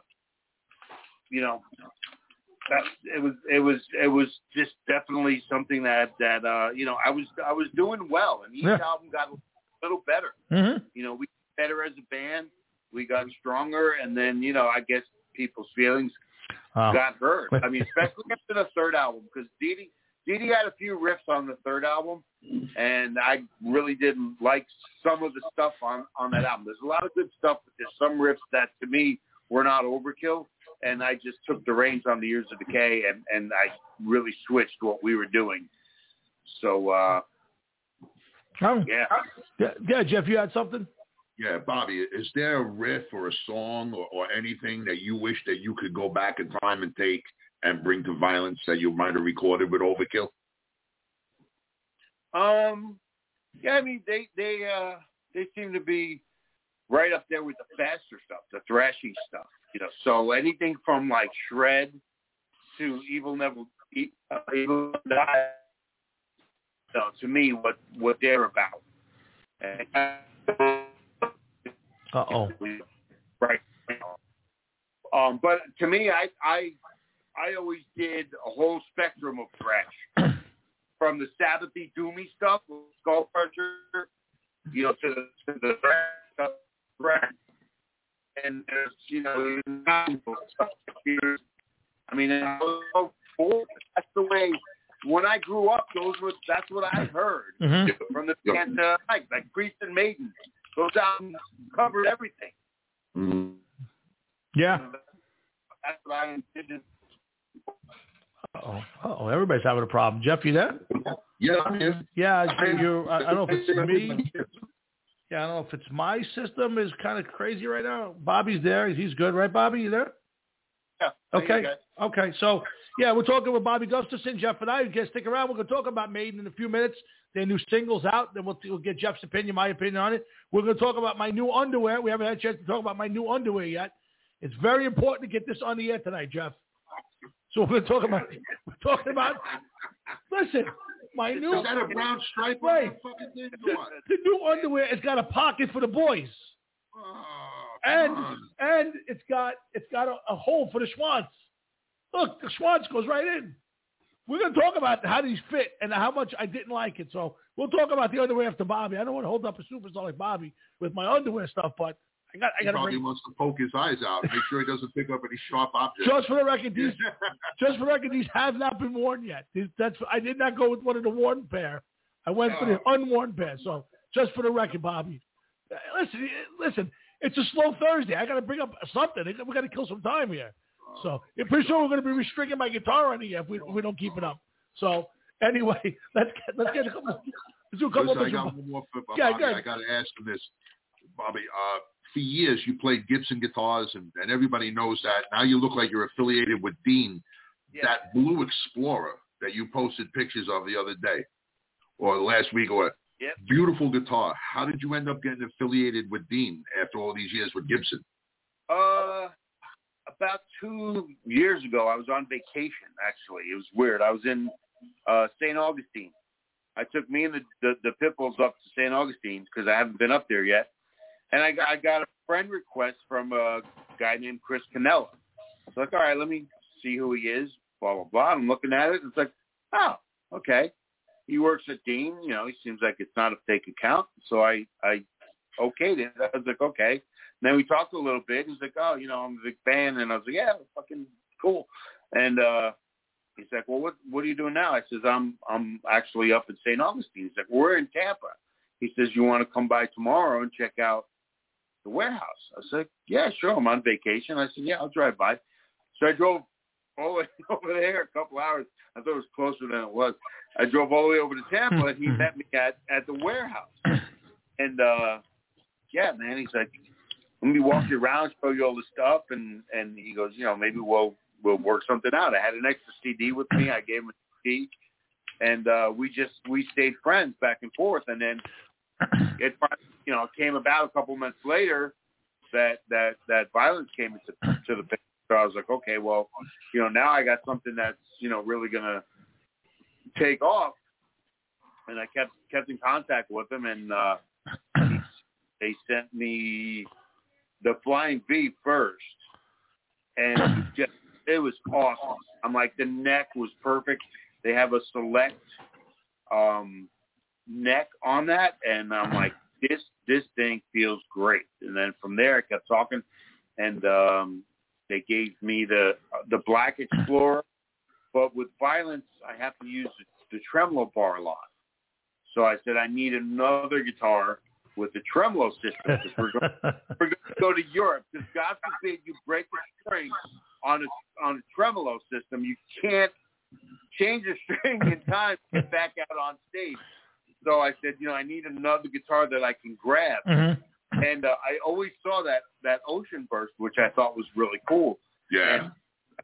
it was just definitely something that I was doing well, and each album got a little better. We got better as a band, we got stronger, and then I guess people's feelings got hurt. I mean, especially after the third album, because Dee CD had a few riffs on the third album, and I really didn't like some of the stuff on that album. There's a lot of good stuff, but there's some riffs that, to me, were not overkill, and I just took the reins on the Years of Decay, and I really switched what we were doing. So, yeah. Yeah, Jeff, you had something? Yeah, Bobby, is there a riff or a song or anything that you wish that you could go back in time and take and bring to Violence that you might have recorded with Overkill? Yeah, I mean, they seem to be right up there with the faster stuff, the thrashy stuff, you know. So anything from like Shred to Evil Never Die, so to me, what they're about. Right. But to me, I always did a whole spectrum of thrash, from the Sabbathy doomy stuff, Skull Crusher, you know, to the thrash, and there's, you know, I mean, that's the way. When I grew up, that's what I heard from the band, like Priest and Maiden. Those albums covered everything. Mm-hmm. Yeah. That's what I intended. Uh-oh, everybody's having a problem. Jeff, you there? Yeah, I'm here. Yeah, I don't know if it's me. Yeah, I don't know if it's my system is kind of crazy right now. Bobby's there. He's good, right, Bobby? You there? Yeah. Okay. So, yeah, we're talking with Bobby Gustafson, Jeff and I. You guys stick around. We're going to talk about Maiden in a few minutes. Their new single's out. Then we'll get Jeff's opinion, my opinion on it. We're going to talk about my new underwear. We haven't had a chance to talk about my new underwear yet. It's very important to get this on the air tonight, Jeff. So we're going to talk about, listen, my new. Is that a brown stripe? Right. Fucking thing? The new underwear has got a pocket for the boys. And it's got a hole for the schwanz. Look, the schwanz goes right in. We're going to talk about how these fit and how much I didn't like it. So we'll talk about the underwear after Bobby. I don't want to hold up a superstar like Bobby with my underwear stuff, but I got to probably wants to poke his eyes out, make sure he doesn't pick up any sharp objects. Just for the record, these have not been worn yet. I did not go with one of the worn pair. I went for the unworn pair. So just for the record, Bobby, listen. It's a slow Thursday. I got to bring up something. We got to kill some time here. So pretty sure we're going to be restricting my guitar on here if we don't keep it up. So anyway, let's get a couple. Let's do a couple. I got one more for Bobby. I got to ask him this, Bobby. For years you played Gibson guitars, and everybody knows that. Now you look like you're affiliated with Dean. Yeah. That Blue Explorer that you posted pictures of the other day, or last week, or. Yep. Beautiful guitar. How did you end up getting affiliated with Dean after all these years with Gibson? About 2 years ago, I was on vacation, actually. It was weird. I was in St. Augustine. I took me and the Pitbulls up to St. Augustine because I haven't been up there yet. And I got a friend request from a guy named Chris Canella. I was like, all right, let me see who he is, blah, blah, blah. I'm looking at it. It's like, oh, okay. He works at Dean. You know, he seems like it's not a fake account. So I okayed it. I was like, okay. And then we talked a little bit. He's like, oh, you know, I'm a big fan. And I was like, yeah, fucking cool. And he's like, well, what are you doing now? I says, I'm actually up in St. Augustine. He's like, we're in Tampa. He says, you want to come by tomorrow and check out the warehouse? I was like, yeah, sure. I'm on vacation. I said, yeah, I'll drive by. So I drove all the way over there a couple hours. I thought it was closer than it was. I drove all the way over to Tampa, and he met me at the warehouse. And, yeah, man, he's like, let me walk you around, show you all the stuff. And he goes, you know, maybe we'll work something out. I had an extra CD with me. I gave him a CD. And we stayed friends back and forth. And then it came about a couple months later that Violence came into the picture. So I was like, okay, well, you know, now I got something that's, you know, really going to take off. And I kept in contact with them, and they sent me the Flying V first. And it was awesome. I'm like, the neck was perfect. They have a select neck on that, and I'm like, this thing feels great. And then from there, I kept talking, and they gave me the Black Explorer, but with Violence, I have to use the tremolo bar line. So I said, I need another guitar with the tremolo system because we're going to go to Europe. Because God forbid you break the string on a tremolo system, you can't change the string in time to get back out on stage. So I said, I need another guitar that I can grab. Mm-hmm. And I always saw that Ocean Burst, which I thought was really cool. Yeah. And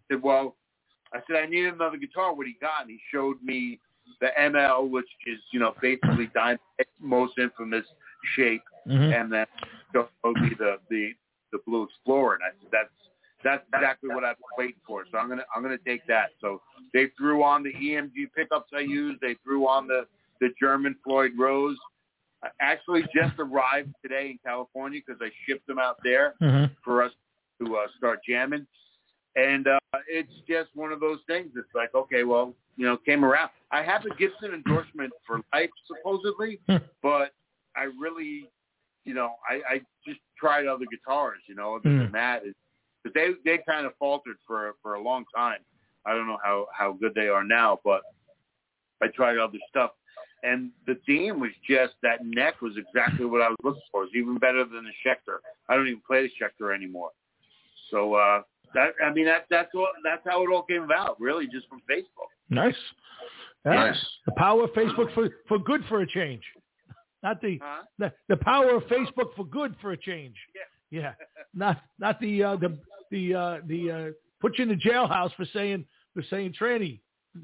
I said, I need another guitar. What he got? And he showed me the ML, which is, basically Dimebag's most infamous shape. Mm-hmm. And then showed me the Blue Explorer. And I said, that's exactly what I've been waiting for. So I'm gonna take that. So they threw on the EMG pickups I used. They threw on the German Floyd Rose. I actually just arrived today in California because I shipped them out there for us to start jamming. And it's just one of those things. It's like, okay, well, came around. I have a Gibson endorsement for life, supposedly, but I really, I just tried other guitars, other than that. But they kind of faltered for a long time. I don't know how good they are now, but I tried other stuff. And the Dean was just, that neck was exactly what I was looking for. It was even better than the Schecter. I don't even play the Schecter anymore. So that's how it all came about, really, just from Facebook. Nice. Nice. The power of Facebook for good for a change. Not the power of Facebook for good for a change. Yeah. Not the put you in the jailhouse for saying tranny.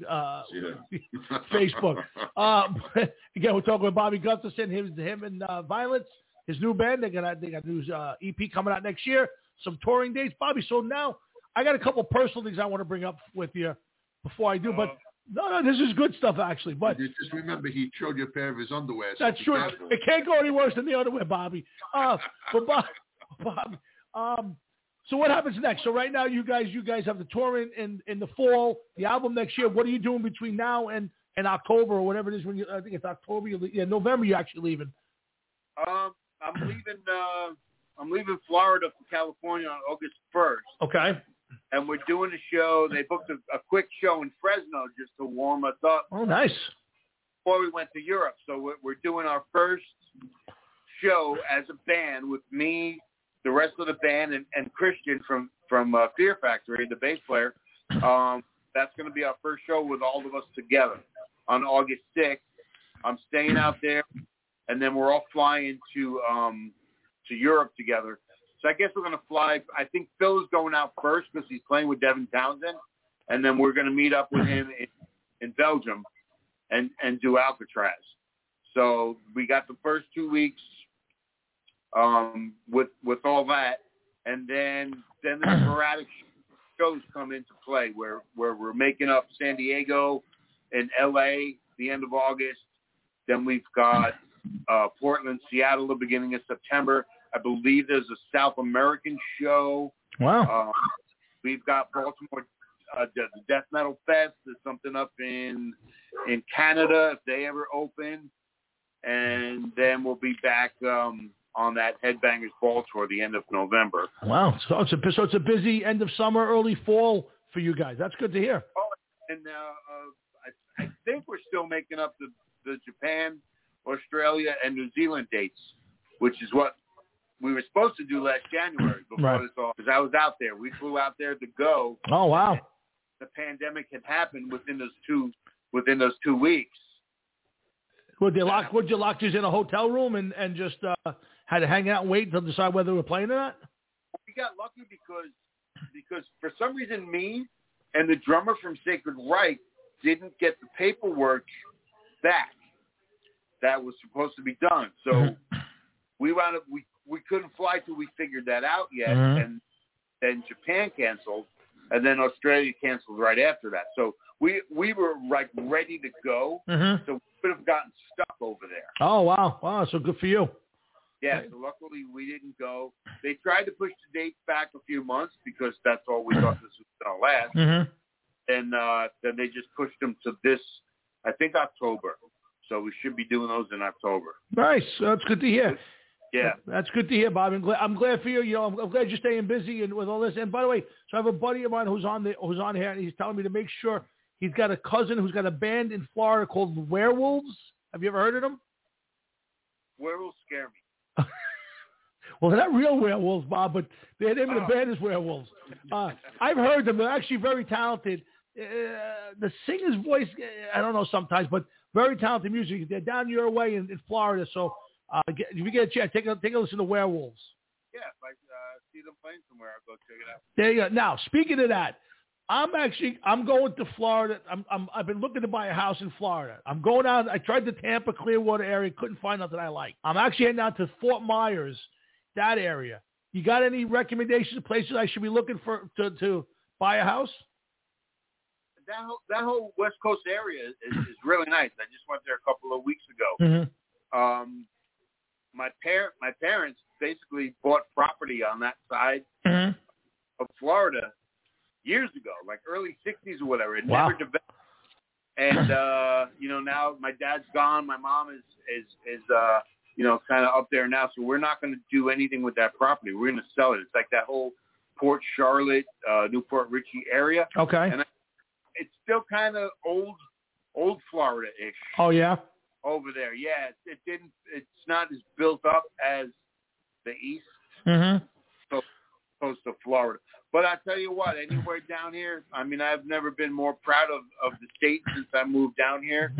Facebook. Again, we're talking with Bobby Gustafson, him and Violence, his new band. They got new EP coming out next year. Some touring dates, Bobby. So now I got a couple personal things I want to bring up with you before I do. But no, this is good stuff actually. But just remember, he showed you a pair of his underwear. That's true. It can't go any worse than the underwear, Bobby. But Bobby. So what happens next? So right now, you guys have the tour in the fall, the album next year. What are you doing between now and October or whatever it is? I think it's October. November. You're actually leaving. I'm leaving Florida for California on August 1st. Okay. And we're doing a show. They booked a quick show in Fresno just to warm us up. Oh, nice. Before we went to Europe, so we're doing our first show as a band with me, the rest of the band, and Christian from Fear Factory, the bass player. That's going to be our first show with all of us together on August 6th. I'm staying out there, and then we're all flying to Europe together. So I guess we're going to fly. I think Phil is going out first because he's playing with Devin Townsend, and then we're going to meet up with him in Belgium and do Alcatraz. So we got the first 2 weeks with all that, and then the sporadic shows come into play where we're making up San Diego and LA the end of August. Then we've got Portland, Seattle the beginning of September. I believe there's a South American show. Wow. We've got Baltimore, the Death Metal Fest. There's something up in Canada if they ever open. And then we'll be back on that Headbangers Ball tour the end of November. Wow. So it's a busy end of summer, early fall for you guys. That's good to hear. Oh, and I think we're still making up the Japan, Australia, and New Zealand dates, which is what we were supposed to do last January before this all, because I was out there. We flew out there to go. Oh, wow. The pandemic had happened within those two weeks. Would you lock you in a hotel room and just had to hang out and wait until decide whether we were playing or not? We got lucky because for some reason me and the drummer from Sacred Reich didn't get the paperwork back that was supposed to be done. So we wound up we couldn't fly till we figured that out yet, and then Japan canceled, and then Australia canceled right after that. So we were like ready to go, so we would have gotten stuck over there. Oh wow, so good for you. Yeah, so luckily we didn't go. They tried to push the dates back a few months because that's all we thought this was going to last, and then they just pushed them to this, I think October. So we should be doing those in October. Nice, that's good to hear. Yeah, that's good to hear, Bob. I'm glad for you. You know, I'm glad you're staying busy and with all this. And by the way, so I have a buddy of mine who's on here, and he's telling me to make sure He's got a cousin who's got a band in Florida called the Werewolves. Have you ever heard of them? Werewolves scare me. Well, they're not real werewolves, Bob, but their name of the band is Werewolves. I've heard them. They're actually very talented. The singer's voice, I don't know sometimes, but very talented music. They're down your way in Florida, so if you get a chance, take a listen to Werewolves. Yeah, if I see them playing somewhere, I'll go check it out. There you go. Now, speaking of that, I'm going to Florida. I've been looking to buy a house in Florida. I'm going out. I tried the Tampa, Clearwater area. Couldn't find nothing I like. I'm actually heading out to Fort Myers, that area. You got any recommendations of places I should be looking for to buy a house? That whole West Coast area is really nice. I just went there a couple of weeks ago. Mm-hmm. My parents basically bought property on that side of Florida years ago, like early 60s or whatever. It never developed. And, now my dad's gone. My mom is kind of up there now. So we're not going to do anything with that property. We're going to sell it. It's like that whole Port Charlotte, Newport Richey area. Okay. And it's still kind of old Florida-ish. Oh, yeah? Over there. Yeah. It's not as built up as the East Coast of Florida. But I tell you what, anywhere down here, I mean, I've never been more proud of the state since I moved down here.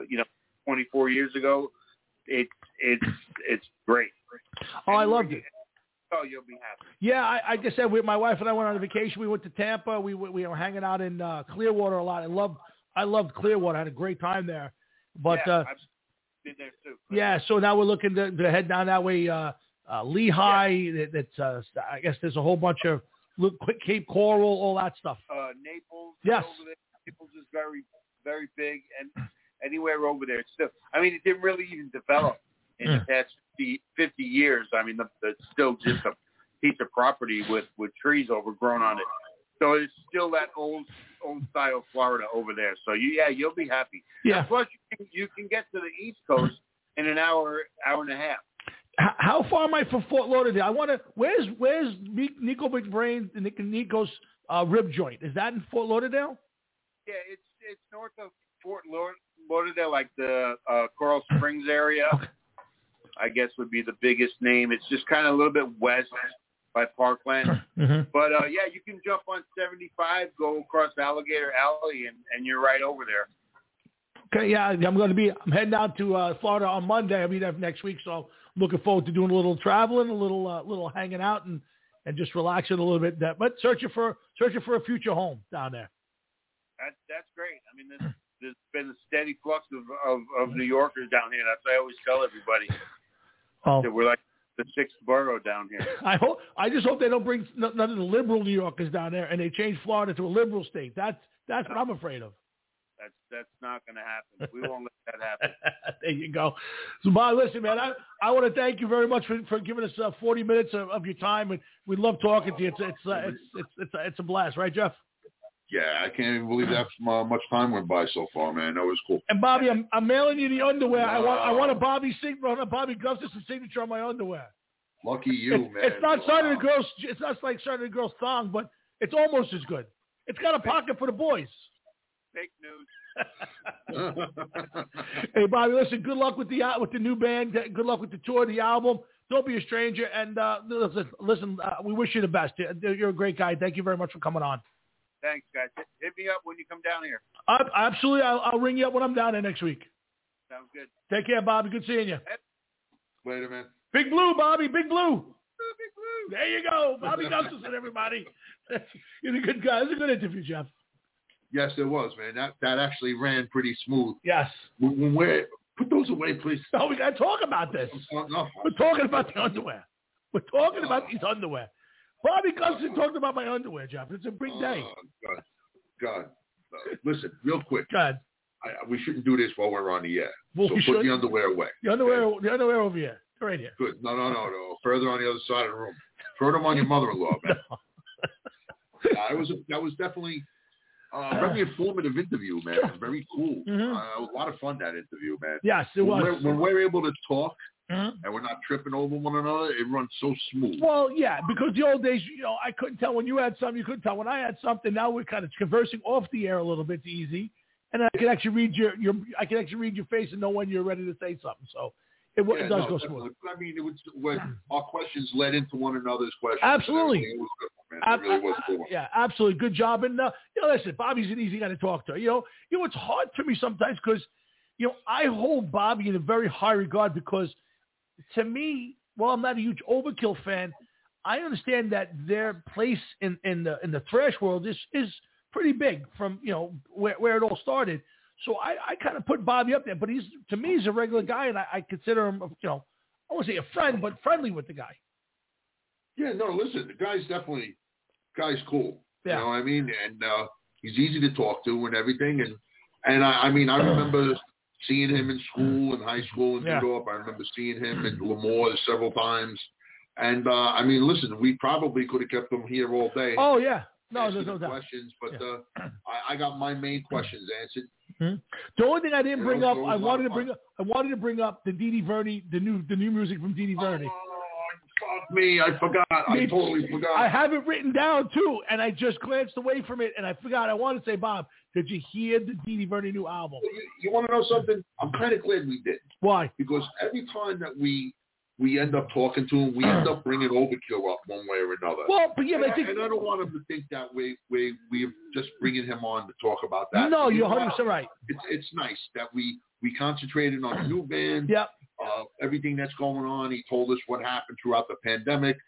24 years ago. It's great. Oh, I loved it. Oh, you'll be happy. Yeah, like I said, my wife and I went on a vacation. We went to Tampa. We were hanging out in Clearwater a lot. I loved Clearwater. I had a great time there. But I've been there too. Yeah, so now we're looking to head down that way. Lehigh. Yeah. That's I guess there's a whole bunch of Cape Coral, all that stuff. Naples. Yes. Over there. Naples is very, very big, and anywhere over there, it's still. I mean, it didn't really even develop in the past 50 years. I mean, it's still just a piece of property with trees overgrown on it. So it's still that old style Florida over there. So you'll be happy. Yeah. And plus, you can get to the East Coast in an hour and a half. How far am I from Fort Lauderdale? Where's Nico McBrain and Nico's rib joint? Is that in Fort Lauderdale? Yeah, it's north of Fort Lauderdale, like the Coral Springs area. Okay. I guess would be the biggest name. It's just kind of a little bit west by Parkland. But, you can jump on 75, go across Alligator Alley, and you're right over there. Okay, yeah, I'm heading down to Florida on Monday. I'll be there next week, so looking forward to doing a little traveling, a little hanging out, and just relaxing a little bit. But searching for a future home down there. That's great. I mean, there's been a steady flux of New Yorkers down here. That's what I always tell everybody. That we're like the sixth borough down here. I just hope they don't bring none of the liberal New Yorkers down there, and they change Florida to a liberal state. That's what I'm afraid of. That's not going to happen. We won't let that happen. There you go. So, Bob, listen, man, I want to thank you very much for giving us 40 minutes of your time, and we love talking to you. It's a blast, right, Jeff? Yeah, I can't even believe that much time went by so far, man. That was cool. And Bobby, I'm mailing you the underwear. I want a Bobby Gustafson signature on my underwear. Lucky you, man. It's not signing a girl's. It's not like signing a girl's thong, but it's almost as good. It's got a pocket for the boys. Fake news. Hey, Bobby, listen. Good luck with the new band. Good luck with the tour, the album. Don't be a stranger. And listen, we wish you the best. You're a great guy. Thank you very much for coming on. Thanks, guys. Hit me up when you come down here. Absolutely. I'll ring you up when I'm down there next week. Sounds good. Take care, Bobby. Good seeing you. Later, man. Big Blue, Bobby. Big Blue. Big Blue. There you go. Bobby Gustafson, everybody. You're a good guy. It was a good interview, Jeff. Yes, it was, man. That actually ran pretty smooth. Yes. Put those away, please. No, we got to talk about this. No. We're talking about the underwear. We're talking about these underwear. Bobby Gustafson talked about my underwear, Jeff. It's a big day. God. Listen, real quick. Go ahead. We shouldn't do this while we're on the air. Well, so put the underwear away. The underwear over here. Right here. Good. No. Further on the other side of the room. Throw them on your mother-in-law, man. No. That was definitely a very informative interview, man. Very cool. A lot of fun, that interview, man. Yes, it was. When we're able to talk and we're not tripping over one another, it runs so smooth. Well, yeah, because the old days, I couldn't tell when you had something, you couldn't tell when I had something. Now we're kind of conversing off the air a little bit easy, and I can actually read your face and know when you're ready to say something. So it does go smooth. I mean, our questions led into one another's questions. Absolutely. It was good, man. It really was good. Yeah, absolutely. Good job. And, listen, Bobby's an easy guy to talk to. It's hard for me sometimes because, I hold Bobby in a very high regard because to me, while I'm not a huge Overkill fan, I understand that their place in the thrash world is pretty big from, where it all started. So I kind of put Bobby up there, but to me, he's a regular guy, and I consider him, I won't say a friend, but friendly with the guy. Yeah, no, listen, the guy's cool. Yeah. You know what I mean? And he's easy to talk to and everything. And I remember seeing him in school, in high school in New York. I remember seeing him in Lemoore several times. And, listen, we probably could have kept him here all day. Oh, yeah. No, there's no doubt. Questions, but I got my main questions answered. Mm-hmm. The only thing I didn't bring up, I wanted to bring up the Dee Dee Verney, the new music from Dee Dee Verney. Fuck me, I forgot. I totally forgot. I have it written down too, and I just glanced away from it, and I forgot. I wanted to say, Bob, did you hear the Dee Dee Verney new album? You want to know something? I'm kind of glad we did. Why? Because every time that we end up talking to him, we end up bringing Overkill up one way or another. Well, but yeah, and I don't want him to think that we're just bringing him on to talk about that. No, you're 100% right. It's nice that we concentrated on the new band. Yep. Everything that's going on. He told us what happened throughout the pandemic.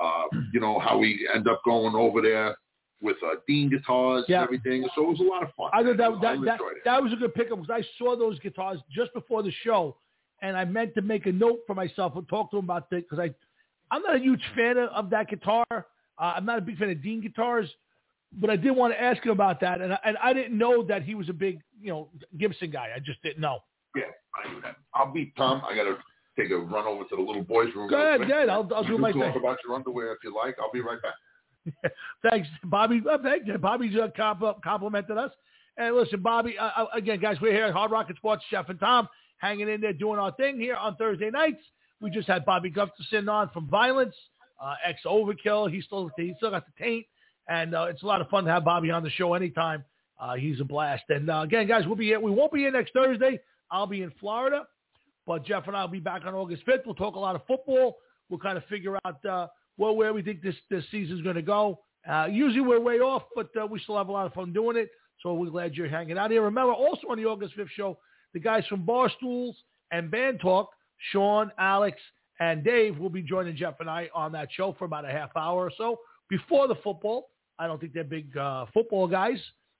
How we end up going over there with Dean guitars and everything. So it was a lot of fun. I thought that was a good pickup because I saw those guitars just before the show. And I meant to make a note for myself and talk to him about that because I'm not a huge fan of that guitar. I'm not a big fan of Dean guitars, but I did want to ask him about that. And I didn't know that he was a big, Gibson guy. I just didn't know. Yeah, I knew that. I'll beat Tom. I got to take a run over to the little boys' room. Go ahead. I'll do my thing. Talk about your underwear if you like. I'll be right back. Thanks, Bobby. Thank you. Bobby complimented us. And listen, Bobby, again, guys, we're here at Hard Rock Sports, Jeff and Tom, hanging in there doing our thing here on Thursday nights. We just had Bobby Gustafson on from Violence, ex-Overkill. He still got the taint, and it's a lot of fun to have Bobby on the show anytime. He's a blast. And again, guys, we'll be here. We won't be here next Thursday. I'll be in Florida, but Jeff and I will be back on August 5th. We'll talk a lot of football. We'll kind of figure out where we think this season's going to go. Usually we're way off, but we still have a lot of fun doing it. So we're glad you're hanging out here. Remember, also on the August 5th show, the guys from Barstools and Band Talk, Sean, Alex, and Dave will be joining Jeff and I on that show for about a half hour or so before the football. I don't think they're big football guys,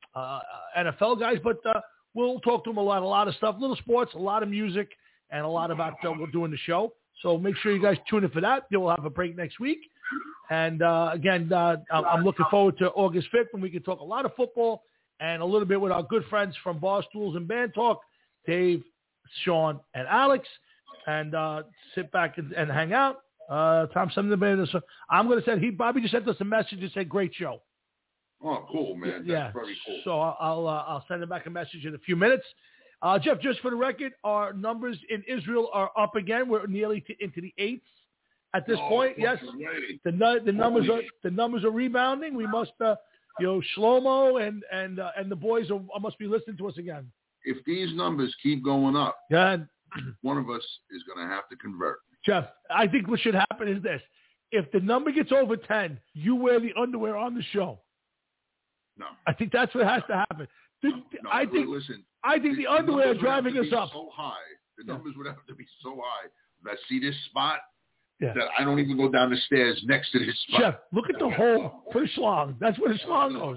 NFL guys, but we'll talk to them a lot of stuff, little sports, a lot of music, and a lot about what we're doing the show. So make sure you guys tune in for that. We'll have a break next week. And again, I'm looking forward to August 5th when we can talk a lot of football and a little bit with our good friends from Barstools and Band Talk, Dave, Sean, and Alex, and sit back and hang out. Tom, something about this. I'm going to say Bobby just sent us a message and said, "Great show." Oh, cool, man. That's very cool. So I'll send him back a message in a few minutes. Jeff, just for the record, our numbers in Israel are up again. We're nearly into the 8s at this point. Yes, the numbers are rebounding. We must, Shlomo and the boys must be listening to us again. If these numbers keep going up, one of us is going to have to convert. Jeff, I think what should happen is this. If the number gets over 10, you wear the underwear on the show. No. I think that's what has to happen. I think the underwear driving us up. So high. The numbers would have to be so high that I see this spot that I don't even go down the stairs next to this spot. Jeff, look at the hole for the schlong. That's where the schlong goes.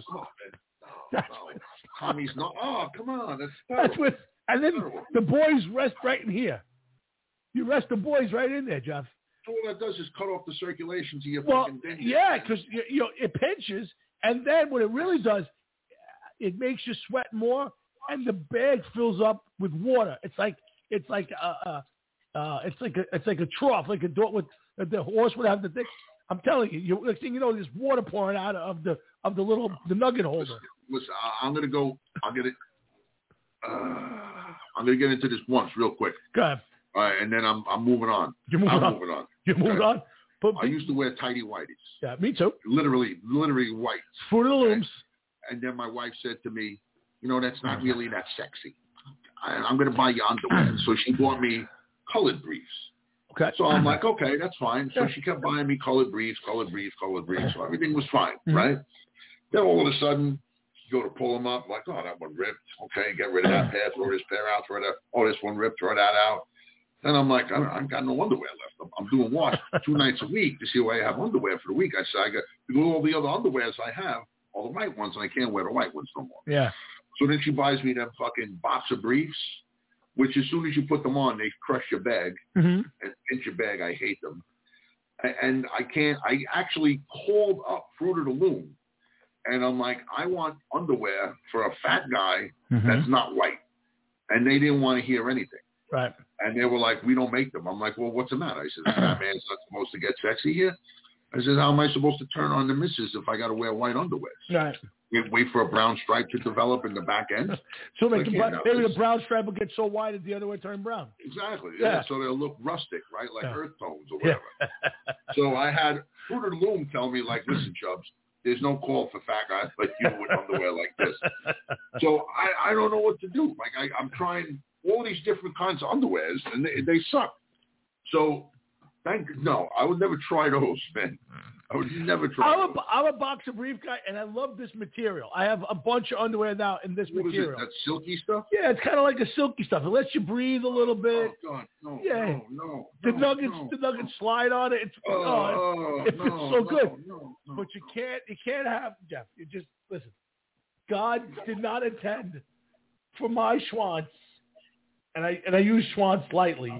Tommy's not. Oh, come on. That's what. And then the boys rest right in here. You rest the boys right in there, Jeff. All that does is cut off the circulation to your fucking thing. Yeah, because it pinches, and then what it really does, it makes you sweat more, and the bag fills up with water. It's like a trough, like a door with the horse would have the thing. I'm telling you, next thing you know, there's water pouring out of the nugget holder. Listen, I'm gonna get into this once real quick. Go ahead. All right, and then I'm moving on. You're moving on. You moved on? I used to wear tighty whities. Yeah, me too. Literally white. Fruit of the Looms. And then my wife said to me, that's not really that sexy. I'm going to buy you underwear. So she bought me colored briefs. Okay. So I'm like, okay, that's fine. So she kept buying me colored briefs. So everything was fine, right? Then all of a sudden, you go to pull them up, like, oh, that one ripped. Okay, get rid of that pair, throw this pair out, throw that. Oh, this one ripped, throw that out. Then I'm like, I've got no underwear left. I'm doing wash 2 nights a week to see why I have underwear for the week. I said, I got to do all the other underwears I have, all the white ones, and I can't wear the white ones no more. Yeah. So then she buys me them fucking boxer briefs, which as soon as you put them on, they crush your bag. And pinch your bag, I hate them. And I actually called up Fruit of the Loom, and I'm like, I want underwear for a fat guy that's not white. And they didn't want to hear anything. Right. And they were like, we don't make them. I'm like, well, what's the matter? I said, that man's not supposed to get sexy here. I said, how am I supposed to turn on the missus if I got to wear white underwear? Right. Wait for a brown stripe to develop in the back end? So maybe the brown stripe will get so white that the underwear turn brown. Exactly. Yeah. So they'll look rustic, right? Like earth tones or whatever. So I had Fruit of the Loom tell me, like, listen, Chubbs, there's no call for fat guys like you with underwear like this. So I don't know what to do. Like, I'm trying all these different kinds of underwears, and they suck. So, no, I would never try those, man. I would never try those. I'm a boxer brief guy, and I love this material. I have a bunch of underwear now in this material. Is it, that silky stuff? Yeah, it's kind of like a silky stuff. It lets you breathe a little bit. Oh, God, no, yeah. no. The nuggets slide on it. It feels so good. No. But you can't have, Jeff, you just, listen, God did not intend for my schwanz, and I use schwanz lightly,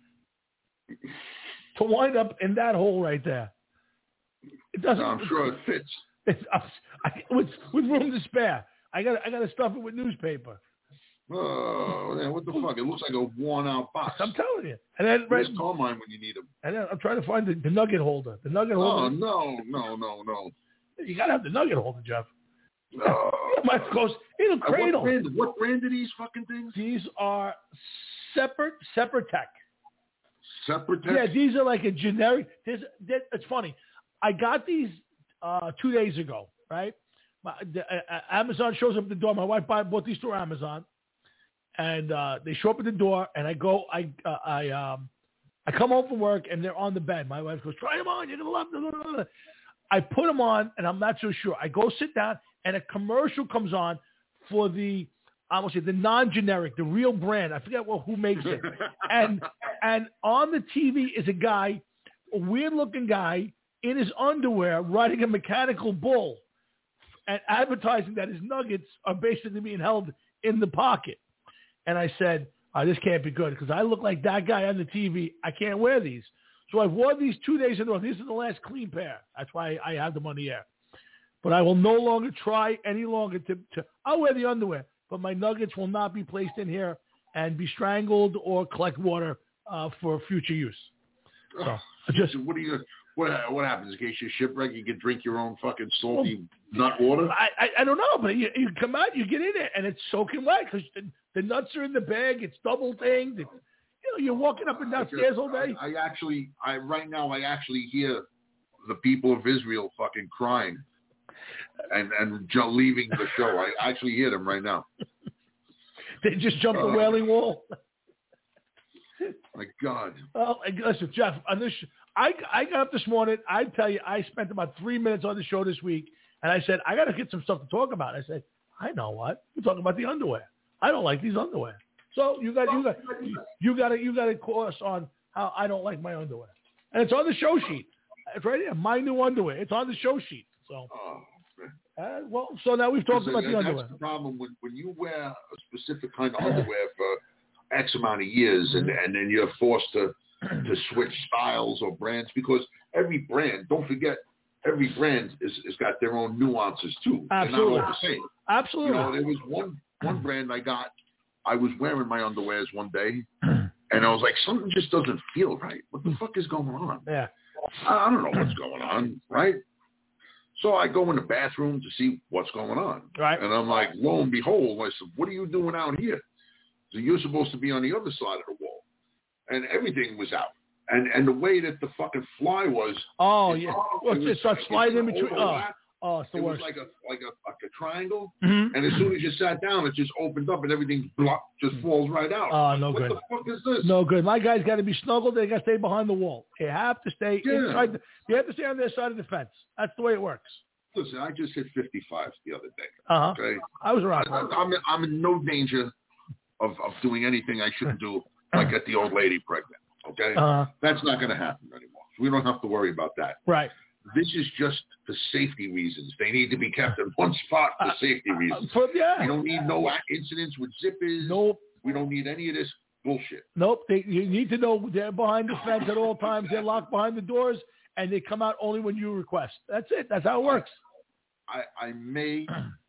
to wind up in that hole right there. It doesn't. I'm sure it fits. With room to spare. I got to stuff it with newspaper. Oh, man, what the fuck? It looks like a worn-out box. I'm telling you. And then just call mine when you need them. And then I'm trying to find the nugget holder. The nugget holder. Oh, no. You got to have the nugget holder, Jeff. No. It'll cradle. What brand are these fucking things? These are Separate Tech. Separate Tech? Yeah, these are like a generic. It's funny. I got these 2 days ago, right? Amazon shows up at the door. My wife bought these through Amazon, and they show up at the door, and I go. I come home from work, and they're on the bed. My wife goes, "Try them on. You're gonna love them." I put them on, and I'm not so sure. I go sit down, and a commercial comes on for the non-generic, the real brand. I forget who makes it. and on the TV is a guy, a weird-looking guy, in his underwear riding a mechanical bull and advertising that his nuggets are basically being held in the pocket. And I said, this can't be good because I look like that guy on the TV. I can't wear these. So I wore these 2 days in a row. These are the last clean pair. That's why I have them on the air. But I will no longer try any longer to I'll wear the underwear, but my nuggets will not be placed in here and be strangled or collect water for future use. So what happens in case you're shipwrecked? You can drink your own fucking salty nut water? I don't know, but you come out, you get in it, and it's soaking wet because the nuts are in the bag. It's double thinged. You're walking up and down stairs all day. Right now I actually hear the people of Israel fucking crying and leaving the show. I actually hear them right now. They just jumped the Wailing Wall. My God. Well, listen, Jeff, on this, I got up this morning. I tell you, I spent about 3 minutes on the show this week, and I said, I got to get some stuff to talk about. I said, I know what. We're talking about the underwear. I don't like these underwear. So you got a course on how I don't like my underwear, and it's on the show sheet. It's right here. My new underwear. It's on the show sheet. So. So now we've talked about the underwear. That's the problem when you wear a specific kind of underwear for X amount of years, and then you're forced to switch styles or brands, because every brand, don't forget, every brand is got their own nuances too. Absolutely. They're not all the same. Absolutely. There was one brand I got. I was wearing my underwears one day, and I was like, something just doesn't feel right. What the fuck is going on? Yeah. I don't know what's going on, right? So I go in the bathroom to see what's going on. Right. And I'm like, lo and behold, I said, what are you doing out here? So you're supposed to be on the other side of the wall. and everything was out. And the way that the fucking fly was. Oh, yeah. It starts sliding in between. Oh, it's the worst. It was like a triangle, mm-hmm. and as soon as you sat down, it just opened up, and everything just falls right out. Oh, no good. What the fuck is this? No good. My guys got to be snuggled. They got to stay behind the wall. They have to stay inside. They have to stay on their side of the fence. That's the way it works. Listen, I just hit 55 the other day. Uh-huh. Okay, I was around. I'm in no danger of doing anything I shouldn't do, like get the old lady pregnant. Okay, that's not going to happen anymore. We don't have to worry about that. Right. This is just for safety reasons. They need to be kept in one spot for safety reasons. We don't need no incidents with zippers. Nope. We don't need any of this bullshit. Nope. You need to know they're behind the fence at all times. They're locked behind the doors, and they come out only when you request. That's it. That's how it works. I may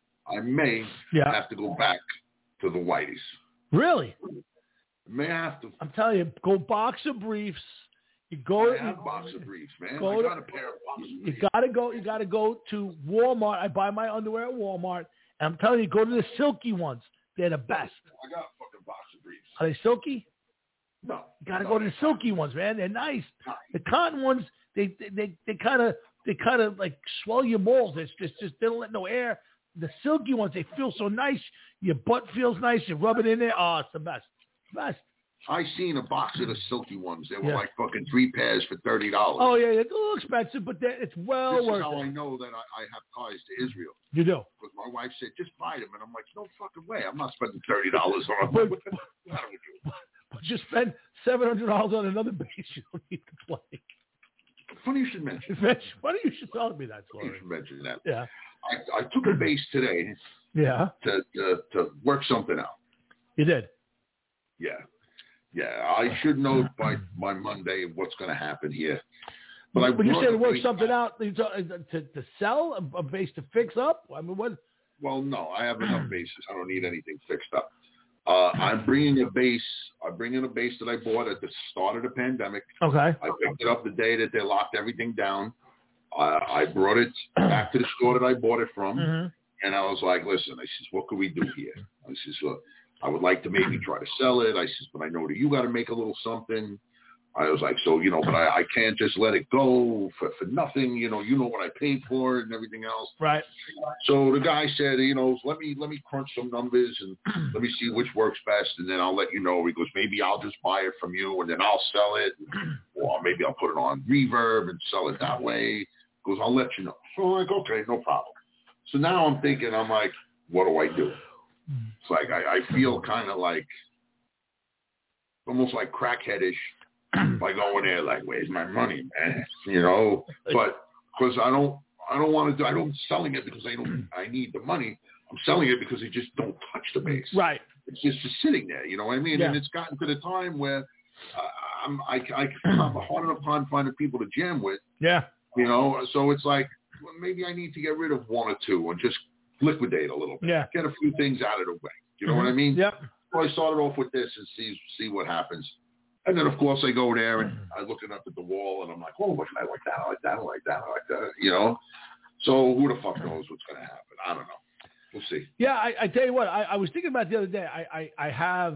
have to go back to the whiteys. Really? May have to. I'm telling you, go boxer briefs. I have boxer briefs, man. I got a pair of boxer briefs. You gotta go to Walmart. I buy my underwear at Walmart, and I'm telling you, go to the silky ones. They're the best. I got fucking boxer briefs. Are they silky? No. You gotta go to the silky ones, man. They're nice. The cotton ones, they kind of like swell your balls. It's just they don't let no air. The silky ones, they feel so nice. Your butt feels nice. You rub it in there. Oh, it's the best. Best. I seen a box of the silky ones. They were like fucking 3 pairs for $30. Oh yeah, it's a little expensive, but it's well worth it. This is how I know that I have ties to Israel. You do? Because my wife said, just buy them, and I'm like, no fucking way. I'm not spending $30 on them. But just spend $700 on another base you don't need to play. Funny you should mention. Funny you should tell me that story. You should mention that. Yeah. I took a base today. Yeah. To work something out. You did. Yeah, I should know by Monday what's going to happen here. But when you say to work something out, to sell a base to fix up? I mean, what? Well, no, I have enough bases. I don't need anything fixed up. I'm bringing a base. I'm bringing a base that I bought at the start of the pandemic. Okay. I picked it up the day that they locked everything down. I brought it back to the store that I bought it from, and I was like, listen, I says, what can we do here? I says, I would like to maybe try to sell it. I says, but I know that you got to make a little something. I was like, so, but I can't just let it go for nothing. You know what I paid for it and everything else. Right. So the guy said, let me crunch some numbers and let me see which works best. And then I'll let you know. He goes, maybe I'll just buy it from you and then I'll sell it. Or maybe I'll put it on Reverb and sell it that way. He goes, I'll let you know. So I'm like, okay, no problem. So now I'm thinking, what do I do? It's like I feel kind of like almost like crackheadish by going there like, where's my money, man? But because I don't want to do. I'm selling it because I need the money. I'm selling it because I just don't touch the base. Right. It's just sitting there. You know what I mean? Yeah. And it's gotten to the time where I have a hard enough time finding people to jam with. Yeah. So it's like maybe I need to get rid of one or two and just liquidate a little bit. Yeah. Get a few things out of the way. You know what I mean? Yep. So I started off with this and see what happens. And then, of course, I go there and I'm looking up at the wall and I'm like, oh, what I like that, I like that, I like that, I like that, So who the fuck knows what's going to happen? I don't know. We'll see. Yeah, I tell you what, I was thinking about the other day. I have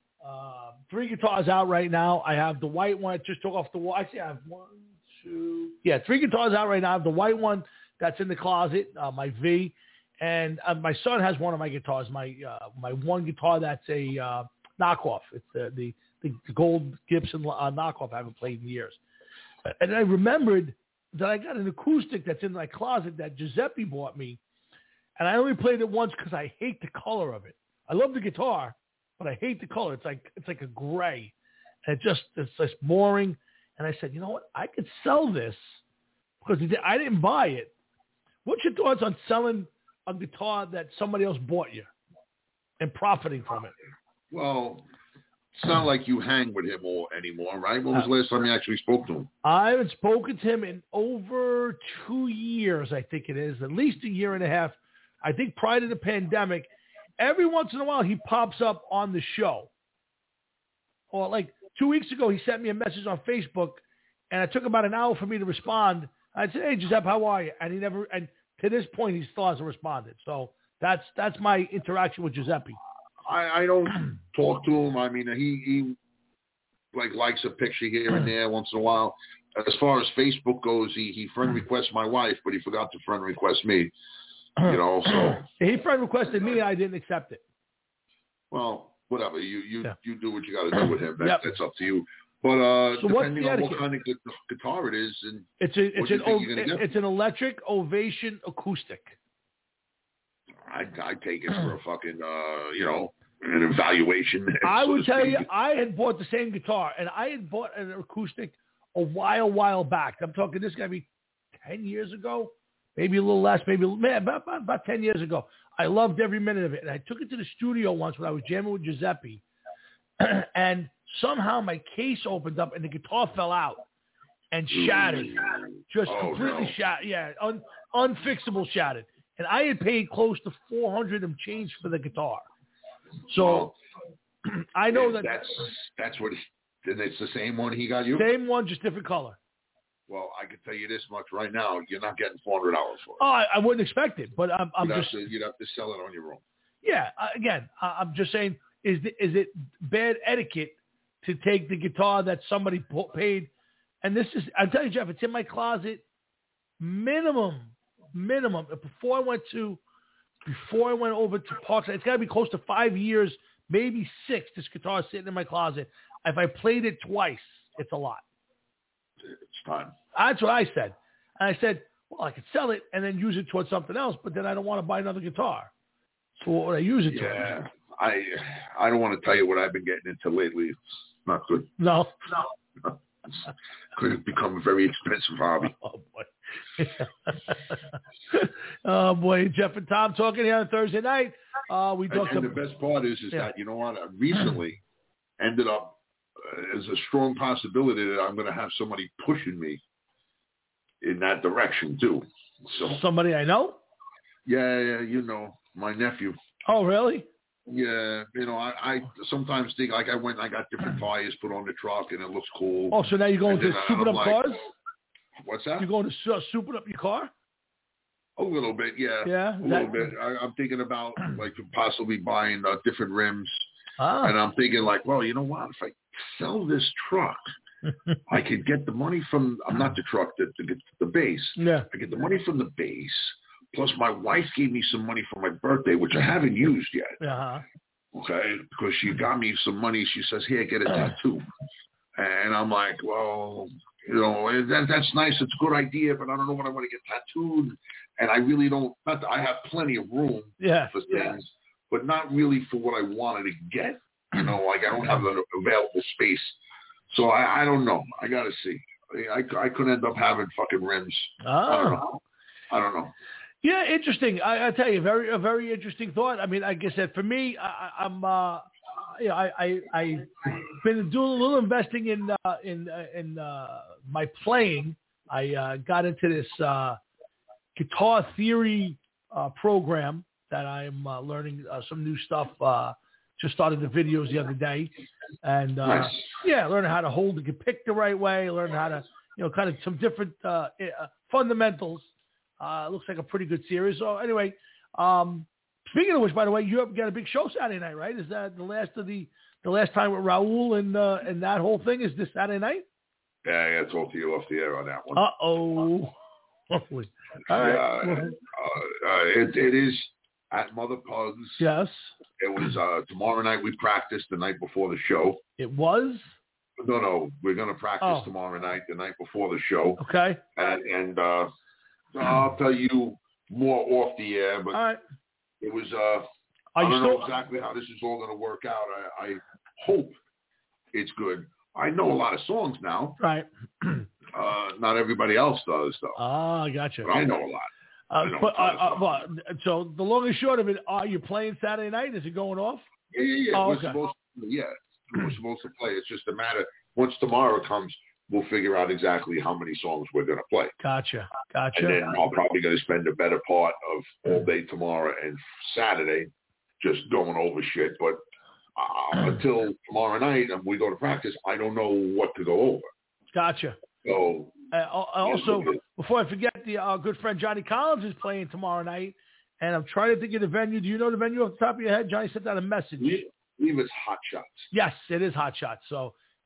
3 guitars out right now. I have the white one I just took off the wall. Actually, I have 3 guitars out right now. I have the white one that's in the closet, my V. And my son has one of my guitars, my one guitar that's a knockoff. It's the gold Gibson knockoff I haven't played in years. And I remembered that I got an acoustic that's in my closet that Giuseppe bought me. And I only played it once because I hate the color of it. I love the guitar, but I hate the color. It's like a gray. And it's just boring. And I said, you know what? I could sell this because I didn't buy it. What's your thoughts on selling a guitar that somebody else bought you and profiting from it? Well, it's not like you hang with him anymore, right? When was the last time you actually spoke to him? I haven't spoken to him in over 2 years, I think it is, at least a year and a half. I think prior to the pandemic, every once in a while he pops up on the show. Or like 2 weeks ago, he sent me a message on Facebook, and it took about an hour for me to respond. I said, hey, Giuseppe, how are you? And he never, and to this point, he still hasn't responded. So that's my interaction with Giuseppe. I don't talk to him. I mean, likes a picture here and there once in a while. As far as Facebook goes, he friend requests my wife, but he forgot to friend request me. You know, so he friend requested me, and I didn't accept it. Well, whatever. You do what you got to do with him. That's up to you. But so depending on what kind of guitar it is, and it's an electric Ovation acoustic. I take it for a fucking an evaluation. I would tell you, I had bought the same guitar, and I had bought an acoustic a while back. I'm talking this got to be 10 years ago, maybe a little less, about 10 years ago. I loved every minute of it, and I took it to the studio once when I was jamming with Giuseppe, and somehow my case opened up and the guitar fell out and shattered, just completely shattered. Yeah, unfixable shattered. And I had paid close to $400 and change for the guitar. So I know that's what. And it's the same one he got you. Same one, just different color. Well, I can tell you this much right now: you're not getting $400 for it. Oh, I wouldn't expect it, but you'd have to sell it on your own. Yeah. Again, I'm just saying: is it bad etiquette to take the guitar that somebody paid? And this is, I'll tell you, Jeff, it's in my closet. Minimum. Before I went over to Parkside, it's got to be close to 5 years, maybe 6. This guitar is sitting in my closet. If I played it twice, it's a lot. It's time. That's what I said. And I said, well, I could sell it and then use it towards something else, but then I don't want to buy another guitar. So what would I use it towards? Yeah, I don't want to tell you what I've been getting into lately. It's not good. No. It's going to become a very expensive hobby. Oh, boy. Oh, boy. Jeff and Tom talking here on Thursday night. And the best part is that, you know what, I recently ended up as a strong possibility that I'm going to have somebody pushing me in that direction too. So somebody I know? Yeah, my nephew. Oh, really? Yeah, I sometimes think I got different tires put on the truck and it looks cool. Oh, so now you're going to soup it up cars? What's that? You're going to soup it up your car? A little bit, yeah. Yeah? A little bit. I'm thinking about possibly buying different rims. And I'm thinking well, you know what? If I sell this truck, I could get the money from, not the truck, the bass. Yeah. I get the money from the bass. Plus my wife gave me some money for my birthday, which I haven't used yet. Uh-huh. Okay. Because she got me some money. She says, here, get a tattoo. And I'm like, well, that's nice. It's a good idea, but I don't know what I want to get tattooed. And I really don't, I have plenty of room for things. But not really for what I wanted to get. I don't have the available space. So I don't know. I got to see. I could end up having fucking rims. Oh. I don't know. Yeah, interesting. I tell you, a very interesting thought. I mean, like I said, for me, I've been doing a little investing in my playing. I got into this guitar theory program that I'm learning some new stuff. Just started the videos the other day, and nice. Learning how to hold the pick the right way, learning how to kind of some different fundamentals. Looks like a pretty good series. So anyway, speaking of which, by the way, you have got a big show Saturday night, right? Is that the last time with Raul and that whole thing? Is this Saturday night? Yeah, I got to talk to you off the air on that one. Uh-oh. All right. It is at Mother Pug's. Yes. It was tomorrow night. We practiced the night before the show. It was? No. We're going to practice tomorrow night, the night before the show. Okay. And I'll tell you more off the air, but it was, I don't know exactly how this is all going to work out. I hope it's good. I know a lot of songs now. Right. Not everybody else does, though. Ah, I gotcha. But I know a lot. So the long and short of it, are you playing Saturday night? Is it going off? Yeah. Oh, we're supposed to play. It's just a matter. Once tomorrow comes, we'll figure out exactly how many songs we're going to play. Gotcha. And then I'm probably going to spend a better part of all day tomorrow and Saturday just going over shit. But until tomorrow night and we go to practice, I don't know what to go over. Gotcha. So also, before I forget, our good friend Johnny Collins is playing tomorrow night, and I'm trying to think of the venue. Do you know the venue off the top of your head? Johnny sent out a message. I believe it's Hot Shots. Yes, it is Hot Shots. So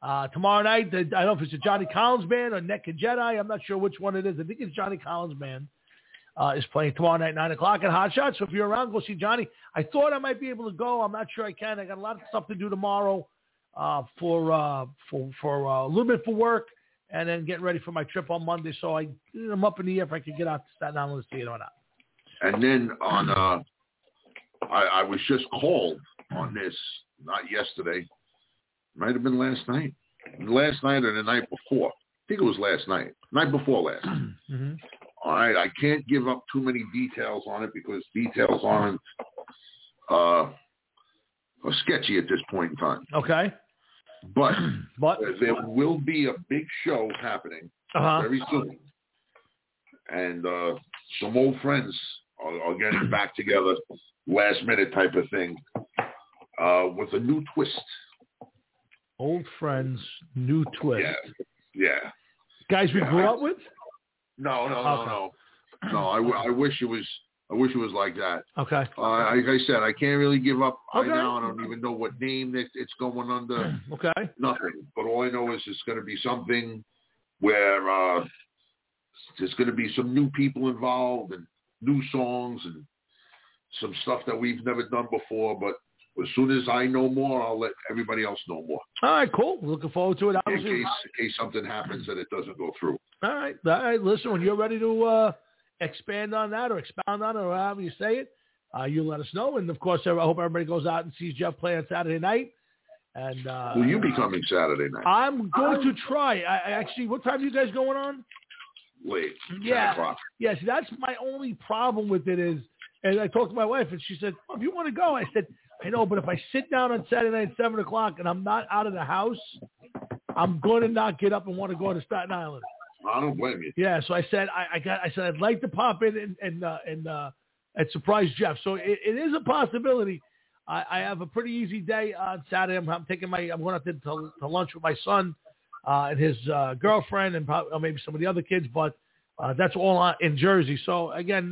Tomorrow night, I don't know if it's a Johnny Collins band or Neck and Jedi. I'm not sure which one it is. I think it's Johnny Collins band is playing tomorrow night, 9 o'clock at Hot Shots. So if you're around, go see Johnny. I thought I might be able to go. I'm not sure I can. I got a lot of stuff to do tomorrow for a little bit for work and then getting ready for my trip on Monday. So I'm up in the air if I can get out to Staten Island to see it or not. And then on, I was just called on this, not yesterday. Might have been last night. Last night or the night before. I think it was last night. Night before last. Mm-hmm. All right. I can't give up too many details on it because details aren't are sketchy at this point in time. Okay. But there will be a big show happening very soon. And some old friends are getting back together, last minute type of thing, with a new twist. Old friends, new twist. Yeah. Guys we grew up with? No. I wish it was like that. Okay. Like I said, I can't really give up. Okay. I don't even know what name it's going under. Okay. Nothing. But all I know is it's going to be something where there's going to be some new people involved and new songs and some stuff that we've never done before. But as soon as I know more, I'll let everybody else know more. All right, cool. Looking forward to it. In case something happens that it doesn't go through. All right. Listen, when you're ready to expand on that or expound on it or however you say it, you let us know. And, of course, I hope everybody goes out and sees Jeff play on Saturday night. And will you be coming Saturday night? I'm going to try. I actually, what time are you guys going on? Late. Yeah. 10 o'clock. Yes, that's my only problem with it is, and I talked to my wife, and she said, if you want to go, I said, I know, but if I sit down on Saturday night at 7 o'clock and I'm not out of the house, I'm going to not get up and want to go to Staten Island. I don't blame you. Yeah, so I said, I said I'd like to pop in and surprise Jeff. So it is a possibility. I have a pretty easy day on Saturday. I'm going out to lunch with my son and his girlfriend and probably, maybe some of the other kids, but that's all in Jersey. So again,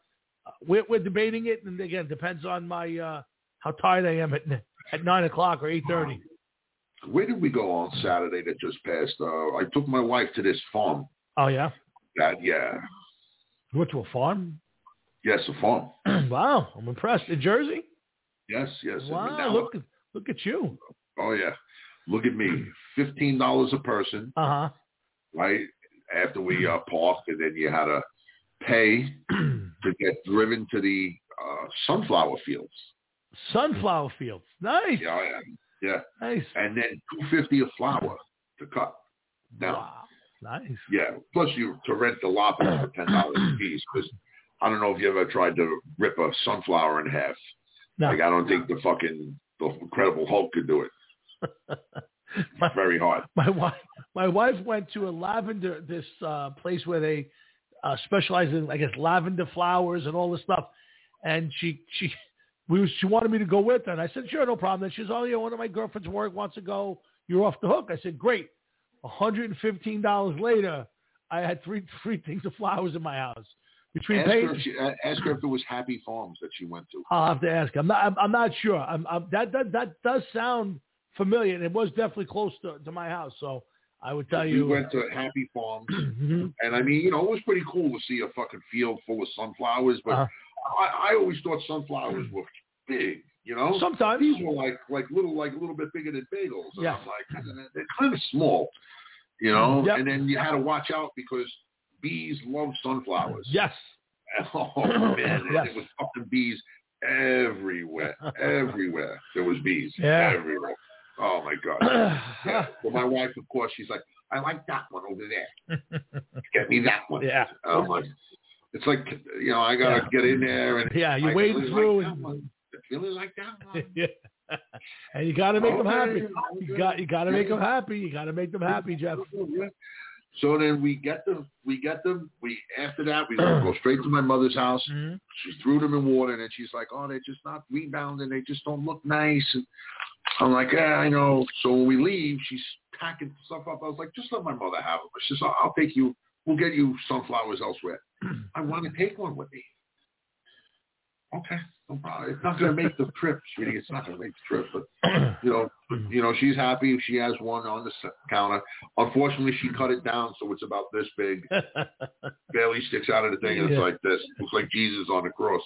we're debating it, and again, depends on my how tired I am at 9 o'clock or 8:30. Where did we go on Saturday that just passed? I took my wife to this farm. Oh yeah. Yeah. You went to a farm? Yes, a farm. Wow, I'm impressed. In Jersey? Yes. Wow, look at you. Oh yeah, look at me. $15 a person. Right after we parked, and then you had to pay to get driven to the sunflower fields. Sunflower fields, nice. Yeah. Nice. And then $2.50 a flower to cut. Now, wow, nice. Yeah. Plus to rent the lot for $10 a piece. Because I don't know if you ever tried to rip a sunflower in half. No. Like I don't think the Incredible Hulk could do it. It's very hard. My wife went to this place where they specialize in, I guess, lavender flowers and all this stuff, and she wanted me to go with her, and I said, sure, no problem. And she says, oh, yeah, one of my girlfriend's work wants to go. You're off the hook. I said, great. $115 later, I had three things of flowers in my house. Ask her if it was Happy Farms that she went to. I'll have to ask. I'm not sure. That does sound familiar, and it was definitely close to my house. So I would tell you. We went to Happy Farms, and I mean, it was pretty cool to see a fucking field full of sunflowers. But I always thought sunflowers were big. Sometimes these were like a little bit bigger than bagels. And I'm like, they're kind of small. Yep. And then you had to watch out because bees love sunflowers. Yes. Oh man, yes. It was fucking bees everywhere. Everywhere there was bees. Yeah. Everywhere. Oh my God. Yeah. Well, my wife, of course, she's like, I like that one over there. Get me that one. Yeah. I'm like, it's like I gotta get in there and you wade through and feeling like that one. Yeah. And you gotta make them happy. You gotta make them happy. You gotta make them happy, Jeff. So then we get them. After that, we go straight to my mother's house. Mm-hmm. She threw them in water, and then she's like, "Oh, they're just not rebounding. They just don't look nice." And I'm like, "Yeah, I know." So when we leave, she's packing stuff up. I was like, "Just let my mother have them." She says, "I'll take you. We'll get you sunflowers elsewhere." I want to take one with me. Okay, no problem. It's not going to make the trip, sweetie. It's not going to make the trip. But, she's happy. She has one on the counter. Unfortunately, she cut it down, so it's about this big. Barely sticks out of the thing, and it's like this. Looks like Jesus on the cross.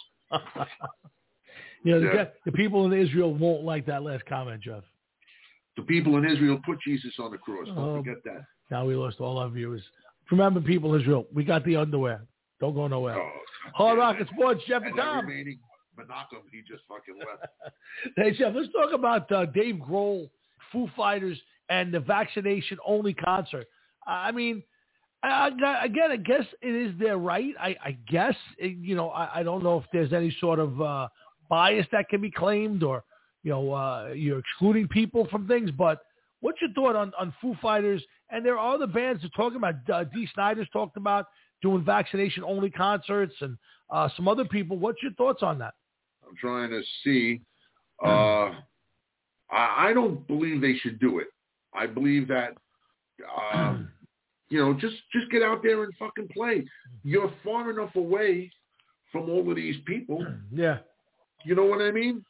The people in Israel won't like that last comment, Jeff. The people in Israel put Jesus on the cross. Don't forget that. Now we lost all our viewers. Remember, people in Israel, we got the underwear. Don't go nowhere. Hard Rocket Sports, Jeff and Tom. Remaining Menachem, he just fucking left. Hey, Jeff, let's talk about Dave Grohl, Foo Fighters, and the vaccination-only concert. I mean, again, I guess it is their right. I guess, I don't know if there's any sort of bias that can be claimed or, you're excluding people from things. But what's your thought on Foo Fighters? And there are other bands that are talking about, Dee Snider's talked about doing vaccination-only concerts and some other people. What's your thoughts on that? I'm trying to see. I don't believe they should do it. I believe that, just get out there and fucking play. You're far enough away from all of these people. Yeah. You know what I mean?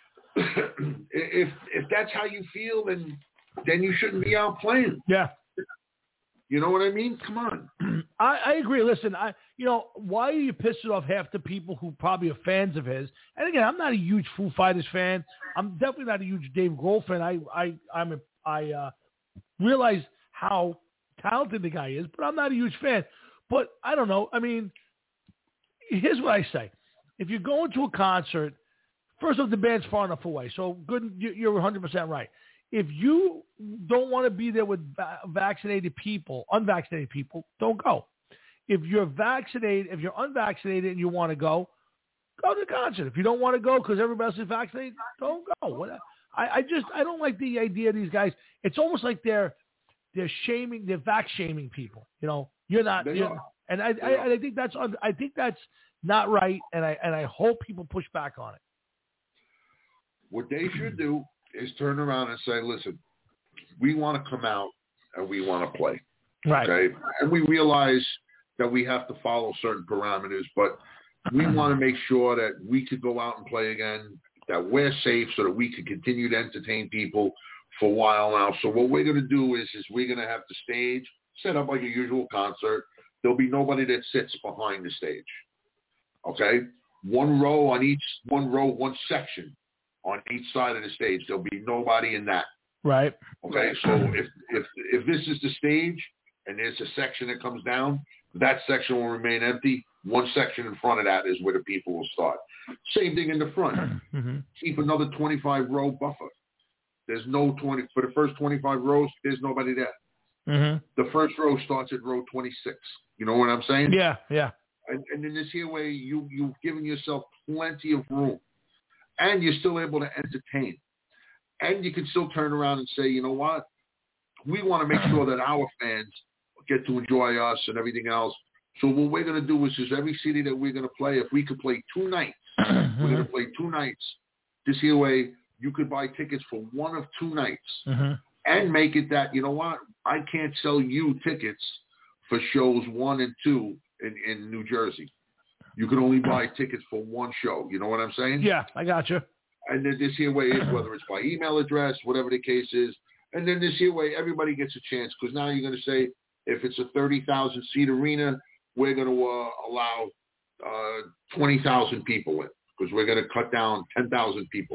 If that's how you feel, then you shouldn't be out playing. Yeah. You know what I mean? Come on. I agree. Listen, why are you pissing off half the people who probably are fans of his? And again, I'm not a huge Foo Fighters fan. I'm definitely not a huge Dave Grohl fan. I realize how talented the guy is, but I'm not a huge fan. But I don't know. I mean, here's what I say. If you're going to a concert, first off, the band's far enough away. So good, you're 100% right. If you don't want to be there with unvaccinated people, don't go. If you're vaccinated, if you're unvaccinated and you want to go to the concert. If you don't want to go because everybody else is vaccinated, don't go. I don't like the idea of these guys. It's almost like they're vax shaming people. You're not. And I think that's not right. And I hope people push back on it. What they should do is turn around and say, listen, we want to come out and we want to play. Right. Okay? And we realize that we have to follow certain parameters, but we want to make sure that we could go out and play again, that we're safe so that we can continue to entertain people for a while now. So what we're going to do is we're going to have the stage set up like a usual concert. There'll be nobody that sits behind the stage. Okay? One section on each side of the stage. There'll be nobody in that. Right. Okay. So if this is the stage and there's a section that comes down, that section will remain empty. One section in front of that is where the people will start. Same thing in the front. Mm-hmm. Keep another 25-row buffer. There's no for the first 25 rows, there's nobody there. Mm-hmm. The first row starts at row 26. You know what I'm saying? Yeah, yeah. And in this here way, you've given yourself plenty of room. And you're still able to entertain. And you can still turn around and say, you know what? We want to make sure that our fans get to enjoy us and everything else. So what we're going to do is every city that we're going to play, if we could play 2 nights, we're going to play 2 nights. This here way, you could buy tickets for 1 of 2 nights. Mm-hmm. And make it that, you know what? I can't sell you tickets for shows 1 and 2 in New Jersey. You can only buy tickets for 1 show. You know what I'm saying? Yeah, I got you. And then this here way is whether it's by email address, whatever the case is. And then this here way, everybody gets a chance because now you're going to say, if it's a 30,000-seat arena, we're going to allow 20,000 people in because we're going to cut down 10,000 people.